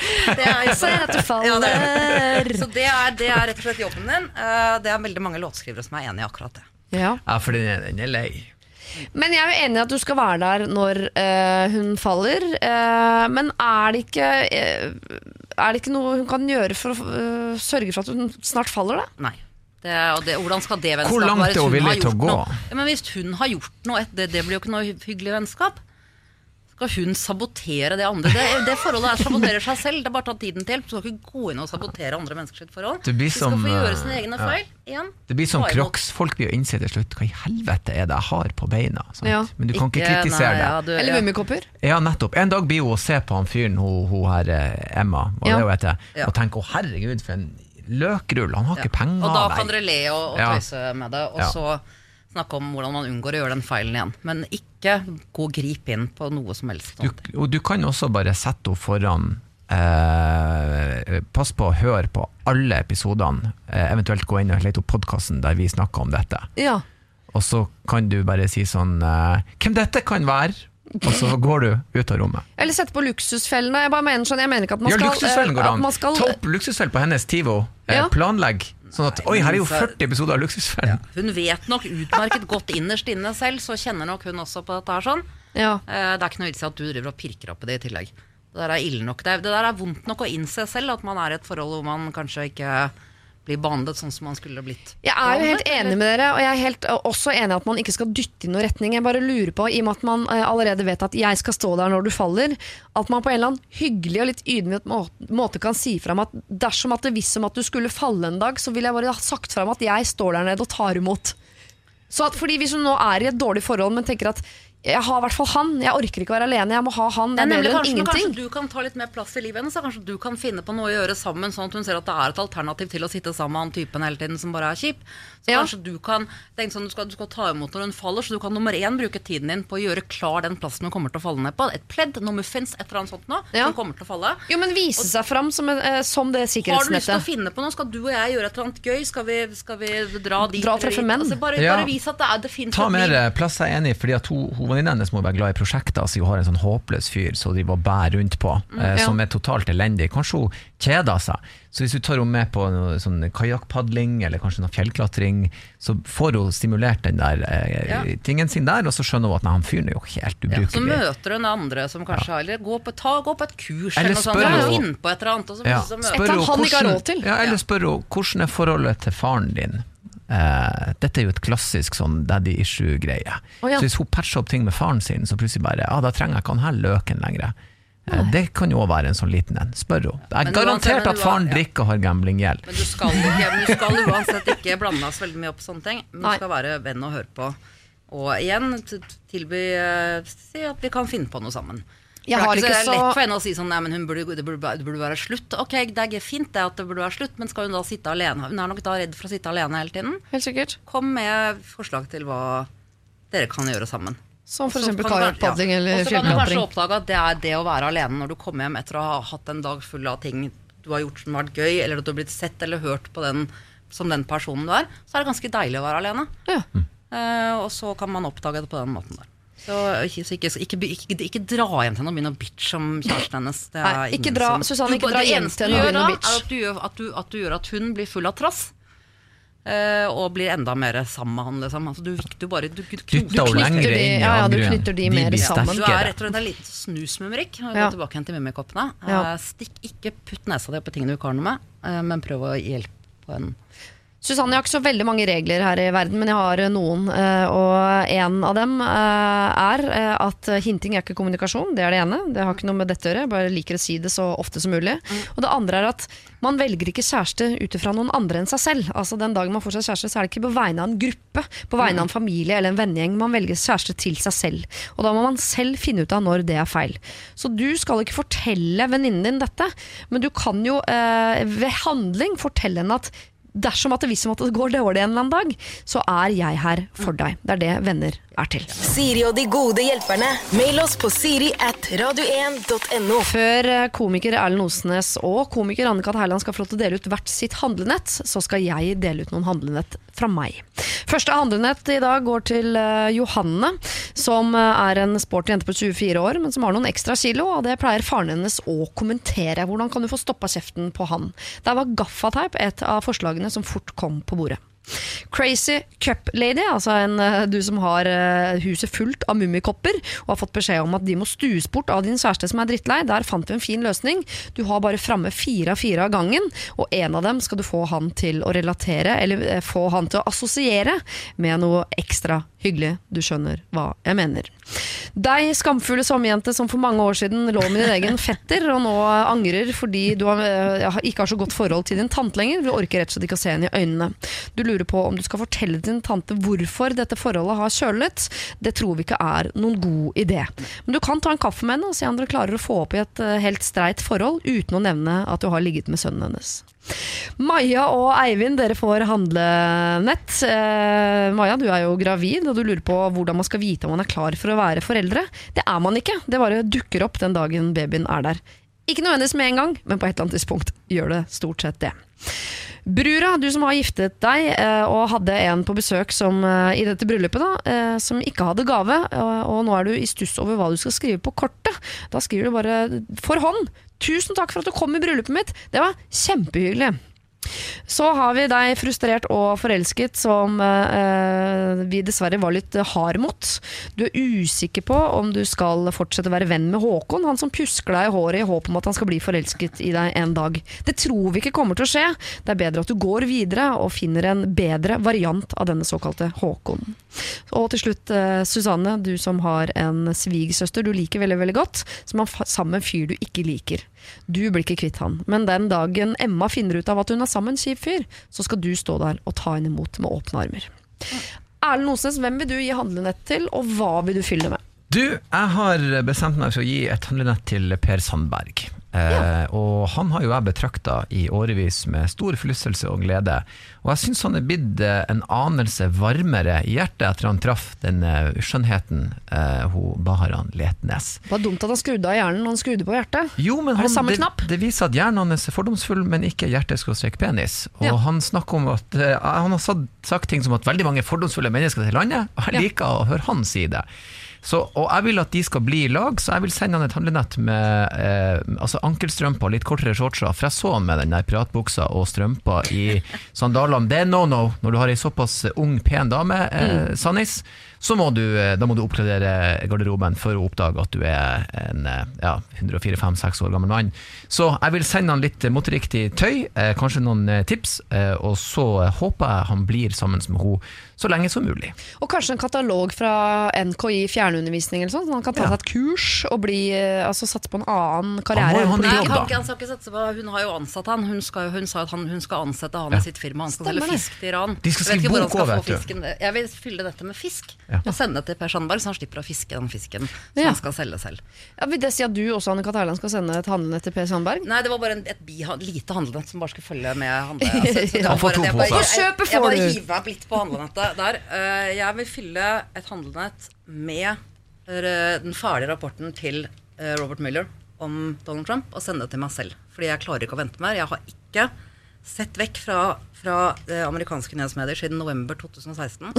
jeg ser at du faller. Så det rett og slett jobben din. Det veldig mange låtskrivere som enig i akkurat det. Ja, for den lei. Men jeg jo enig i at du skal være der når hun faller. Men det ikke noe hun kan gjøre for å sørge for at hun snart faller da? Nei. Hvordan skal det vennskap være? Hvor langt hun villig til å gå? Men hvis hun har gjort noe, det blir jo ikke noe hyggelig vennskap. Skal hun sabotere det andre? Det forholdet saboterer seg selv. Det bare tatt tiden til. Du skal ikke gå inn og sabotere andre menneskers forhold. Du skal få gjøre sine egne feil igjen. Det blir som Crocs. Folk blir jo innsett til slutt. Hva i helvete det jeg har på beina? Ja. Men du kan ikke kritisere det. Eller mummikopper. Ja, nettopp. En dag blir hun å se på han fyren, hun her Emma, og tenke, herregud, for en løkrull. Han har ikke penger. Og da kan dere le og tøyse med det. Og så snakke om hvordan man unngår å gjøre den feilen igjen. Men ikke gå og grip inn på noe som helst. Og du kan også bare sette henne foran pass på å høre på alle episodene, eventuelt gå inn og lete opp podcasten der vi snakker om dette. Ja. Og så kan du bare si sånn, hvem dette kan være? Og så går du ut av rommet. Eller sette på luksusfellene. Jeg bare mener sånn, jeg mener ikke at man skal... Ja, luksusfellen går an. Ta opp luksusfell på hennes TiVo. Planlegg. Sånn at, oi, her er jo 40 episoder av luksusfellen. Hun vet nok utmerket godt innerst inne selv, så kjenner nok hun også på dette her sånn. Det er ikke noe vits i at du driver og pirker opp i det i tillegg. Det der er ille nok. Det der er vondt nok å innse selv, at man er i et forhold hvor man kanskje ikke blir behandlet sånn som man skulle blitt. Jeg er jo helt enig med dere, og jeg er helt også enig at man ikke skal dytte i noen retning. Jeg bare lurer på, i og med at man allerede vet at jeg skal stå der når du faller, at man på en eller annen hyggelig og litt ydmyk måte kan si frem at dersom at det visste om at du skulle falle en dag, så vil jeg bare ha sagt frem at jeg står der nede og tar imot. Så at, fordi hvis du nå er i et dårlig forhold, men tenker at jeg har i hvert fall han, jeg orker ikke være alene, jeg må ha han, det er mer enn ingenting. Kanskje du kan ta litt mer plass i livet hennes, så kanskje du kan finne på noe å gjøre sammen, sånn at hun ser at det er et alternativ til å sitte sammen med han typen hele tiden som bare er kjip. Så kanskje du kan tenke sånn, du skal ta imot når hun faller, så du kan nummer 1 bruke tiden din på å gjøre klar den plassen hun kommer til å falle ned på. Et pledd, noe muffins, et eller annet sånt nå, som kommer til å falle. Jo, men vise seg frem som det sikkerhetsnettet. Har du lyst til å finne på noe? Skal du og jeg gjøre et eller annet gøy? Skal vi dra dit? Dra og treffe menn? Altså, bare vise at det finnes ta mer plass, jeg er enig, fordi at hun venninnen hennes må være glad i prosjekter, så hun har en sånn håpløs fyr så de var bær rundt på, som er totalt elendig. Kanskje hun kjeder seg. Så hvis du tar henne med på noe sånn kajakkpadling eller kanskje noe fjellklatring, så får hun stimulert den der tingen sin der, og så skjønner hun at han fyren er jo helt ubrukelig. Så møter hun andre som kanskje eller gå på et kurs eller noe sånt, eller finne på et eller annet, og så spør hun han ikke har råd til. Eller spør hun, hvordan er forholdet til faren din? Dette er jo et klassisk sånn daddy issue-greie. Så hvis hun patcher opp ting med faren sin, så plutselig bare, da trenger jeg ikke han her løken lenger. Det kan jo være en sånn liten en. Spør hun. Det er garantert at faren drikker og har gambling-gjeld. Men du skal uansett ikke blande oss veldig mye opp på sånne ting. Men du skal være venn og høre på. Og igjen si at vi kan finne på noe sammen. Det er lett for henne å si sånn, nei, men det burde være slutt. Ok, det er fint det at det burde være slutt, men skal hun da sitte alene? Hun er nok da redd for å sitte alene hele tiden. Helt sikkert. Kom med forslag til hva dere kan gjøre sammen. Som for eksempel kajakkpadling eller fjellklatring. Og så kan du kanskje oppdage at det er det å være alene når du kommer hjem etter å ha hatt en dag full av ting du har gjort som har vært gøy, eller at du har blitt sett eller hørt på den som den personen du er, så er det ganske deilig å være alene. Og så kan man oppdage det på den måten der. Så ikke dra hjem til henne og begynne å bitch om kjæresten hennes. Det er ikke dra, Susanne, ikke dra hjem til henne og begynne å bitch. At du gjør at hun blir full av trass, og blir enda mer sammen med han, liksom. Altså, du knytter de mer sammen. Du er rett og slett en liten snusmumrikk. Gå tilbake igjen til mummikoppene. Ikke putt nesa di på tingene du ikke har noe med, men prøv å hjelpe på en. Susanne, jeg har ikke så veldig mange regler her i verden, men jeg har noen, og en av dem er at hinting er ikke kommunikasjon, det er det ene, det har ikke noe med dette å gjøre, jeg bare liker å si det så ofte som mulig. Og det andre er at man velger ikke kjæreste utifra noen andre enn seg selv. Altså den dagen man får seg kjæreste, så er det ikke på vegne av en gruppe, på vegne av en familie eller en vennegjeng, man velger kjæreste til seg selv. Og da må man selv finne ut av når det er feil. Så du skal ikke fortelle venninnen din dette, men du kan jo ved handling fortelle henne at dersom at det visste om at det går dårlig en eller annen dag, så er jeg her for deg. Det er det venner er til. Siri og de gode hjelperne. Mail oss på siri@radio1.no. Før komiker Erlend Osnes og komiker Anne-Kat. Herland skal få lov til å dele ut hvert sitt handlenett, så skal jeg dele ut noen handlenett fra meg. Første handlenett i dag går til Johanne, som er en sporty jente på 24 år, men som har noen ekstra kilo, og det pleier faren hennes å kommentere. Hvordan kan du få stoppet kjeften på han? Der var gaffateip et av forslagene som fort kom på bordet. Crazy Cup Lady, altså du som har huset fullt av mummikopper og har fått beskjed om at de må stues bort av din kjæreste som er drittlei. Der fant du en fin løsning. Du har bare framme 4 av gangen, og en av dem skal du få han til å relatere, eller få han til å assosiere med noe ekstra hyggelig. Du skjønner hva jeg mener. Deg skamfulle sommerjente som for mange år siden lå med din egen fetter og nå angrer fordi du ikke har så godt forhold til din tante lenger. Du orker rett og slett ikke å se henne i øynene. Du lurer på om du skal fortelle din tante hvorfor dette forholdet har kjølet. Det tror vi ikke er noen god idé. Men du kan ta en kaffe med henne og se om dere klarer å få opp i et helt streit forhold uten å nevne at du har ligget med sønnen hennes. Maja og Eivind, dere får handlenett. Maja, du er jo gravid, og du lurer på hvordan man skal vite om man er klar for å være foreldre. Det er man ikke, det bare dukker opp den dagen babyen er der. Ikke nødvendigvis med en gang, men på et eller annet tidspunkt gjør det stort sett det. Brura, du som har giftet deg og hadde en på besøk som, i dette bryllupet da, som ikke hadde gave, og nå er du i stuss over hva du skal skrive på kortet. Da skriver du bare for hånd. Tusen takk for at du kom i bryllupet mitt. Det var kjempehyggelig. Så har vi deg frustrert og forelsket som vi dessverre var litt hard mot. Du er usikker på om du skal fortsette å være venn med Håkon, han som pjusker deg i håret i håp om at han skal bli forelsket i deg en dag. Det tror vi ikke kommer til å skje. Det er bedre at du går videre og finner en bedre variant av denne såkalte Håkon. Og til slutt, Susanne, du som har en svigersøster du liker veldig, veldig godt, som har sammen med en fyr du ikke liker. Du blir ikke kvitt han, men den dagen Emma finner ut av at hun er sammen med en kjip fyr, så skal du stå der og ta henne imot med åpne armer. Erlend Osnes, hvem vil du gi handlenett til, og hva vil du fylle med? Du, jeg har bestemt meg for å gi et handlenett til Per Sandberg. Og han har jo jeg betraktet i årevis med stor forlystelse og glede, og jeg synes han er blitt en anelse varmere i hjertet etter han traff den skjønnheten hun Baharan Letnes. Det var dumt at han skrudde av hjernen når han skrudde på hjertet. Jo, men er det samme knapp? Det viser at hjernen hans er fordomsfull, men ikke hjerteskråstrek-penis. Og han snakker om at han har sagt ting som at veldig mange fordomsfulle mennesker til landet, og jeg liker å høre han si det. Så, og jeg vil at de skal bli i lag, så jeg vil sende han et handlenett med altså ankelstrømper og litt kortere shortser, for jeg så han med den der piratbuksa og strømper i sandalene. Det er no-no når du har en såpass ung, pen dame, Sannis, så må da må du oppgradere garderoben for å oppdage at du er en 104-5-6 år gammel mann. Så jeg vil sende han litt moteriktig tøy, kanskje noen tips, og så håper jeg han blir sammen med henne så lenge som mulig. Og kanskje en katalog fra NKI fjernundervisning eller sånn, så han kan ta seg et kurs og bli, altså satse på en annen karriere. Han skal ikke satse på, hun har jo ansatt han, hun sa at hun skal ansette han i sitt firma, han skal selge fisk til Iran. De skal skrive bok over, vet du. Jeg vil fylle dette med fisk, og sende det til Per Sandberg, så han slipper å fiske den fisken som han skal selge selv. Ja, vil det si at du også, Annika Terland, skal sende et handlenett til Per Sandberg? Nei, det var bare et lite handlenett som bare skulle følge med handlenett. Han får 2 poser. Jeg bare hiver meg litt på handlenettet der. Jeg vil fylle et handlenett med den ferdige rapporten til Robert Mueller om Donald Trump og sende det til meg selv, fordi jeg klarer ikke å vente mer. Jeg har ikke sett vekk fra amerikanske nyhetsmedier siden november 2016.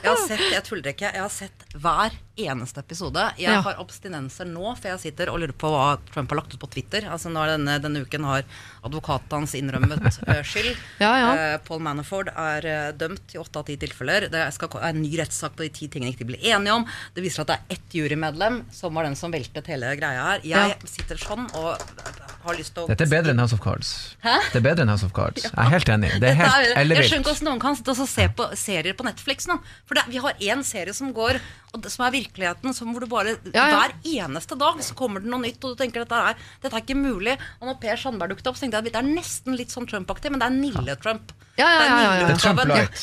Jeg tuller ikke, jeg har sett hver eneste episode. Jeg har abstinenser nå, for jeg sitter og lurer på hva Trump har lagt ut på Twitter. Altså nå denne uken har advokaten hans innrømmet skyld. Paul Manafort er dømt i 8 av 10 tilfeller. Det er en ny rettssak på de 10 tingene ikke de ble enige om. Det viser at det er ett jurymedlem som var den som veltet hele greia her. Jeg sitter sånn og har lyst til å... Dette er bedre enn House of Cards. Hæ? Det er bedre enn House of Cards. Jeg er helt enig. Det er helt ellevilt. Jeg skjønner ikke hvordan noen kan sitte og se på serier på Netflix nå. For vi har en serie som går, og som er virkeligheten, hvor du bare hver eneste dag så kommer det noe nytt, og du tenker dette er ikke mulig. Og når Per Sandberg dukket opp, så tenkte jeg at det er nesten litt sånn Trump-aktig, men det er Nille Trump. Det er Trump Light.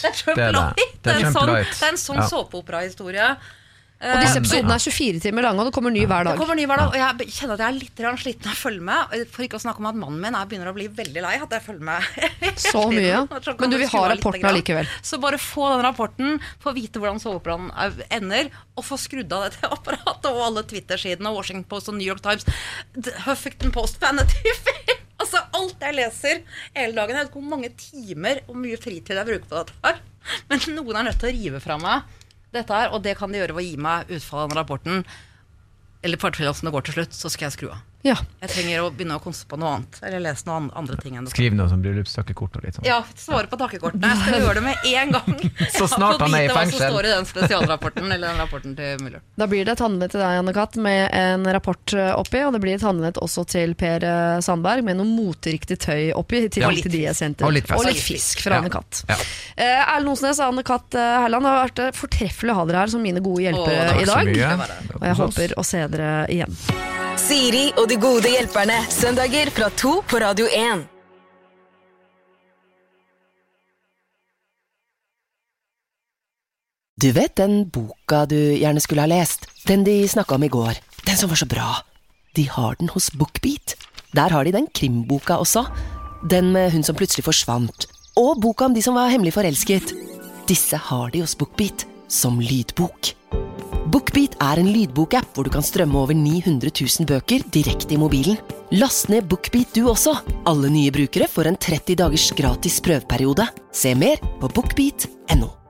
Det er en sånn såpeopera-historie. Og disse episodene er 24 timer lange, og det kommer ny hver dag. Det kommer ny hver dag, og jeg kjenner at jeg er litt sliten å følge med. For ikke å snakke om at mannen min begynner å bli veldig lei at jeg følger med. Så mye, men du vil ha rapporten allikevel. Så bare få den rapporten, få vite hvordan såpeoperaen ender, og få skrudd av dette apparatet og alle Twitter-sidene, Washington Post og New York Times, Huffington Post, Vanity Fair. Altså alt jeg leser hele dagen. Jeg vet ikke hvor mange timer og mye fritid jeg bruker på dette her. Men noen er nødt til å rive fra meg dette her, og det kan de gjøre ved å gi meg utfallet av rapporten, eller partifeller som det går til slutt, så skal jeg skru av. Jeg trenger å begynne å konse på noe annet, eller lese noen andre ting enn det. Skriv noe som bryllupstakkekort og litt sånn. Ja, svare på takkekortene. Jeg skal gjøre det med en gang. Så snart han er i fengsel. Hva som står i den spesialrapporten, eller den rapporten til Mueller. Da blir det et handlenett til deg, Anne-Kat, med en rapport oppi, og det blir et handlenett også til Per Sandberg, med noe moteriktig tøy oppi, til de jeg sendte. Og litt fisk fra Anne-Kat. Erlend Osnes og Anne-Kat Herland, har vært fortreffelig å ha dere her som mine gode hjelpere i dag. Og jeg håper å se dere igjen. Siri og de gode hjelperne, søndager fra 2 på Radio 1. Du vet den boka du gjerne skulle ha lest? Den de snakket om i går. Den som var så bra. De har den hos BookBeat. Der har de den krimboka også. Den med hun som plutselig forsvant. Og boka om de som var hemmelig forelsket. Disse har de hos BookBeat som lydbok. BookBeat en lydbokapp hvor du kan strømme over 900 000 bøker direkte i mobilen. Last ned BookBeat du også. Alle nye brukere får en 30 dagers gratis prøveperiode. Se mer på bookbeat.no.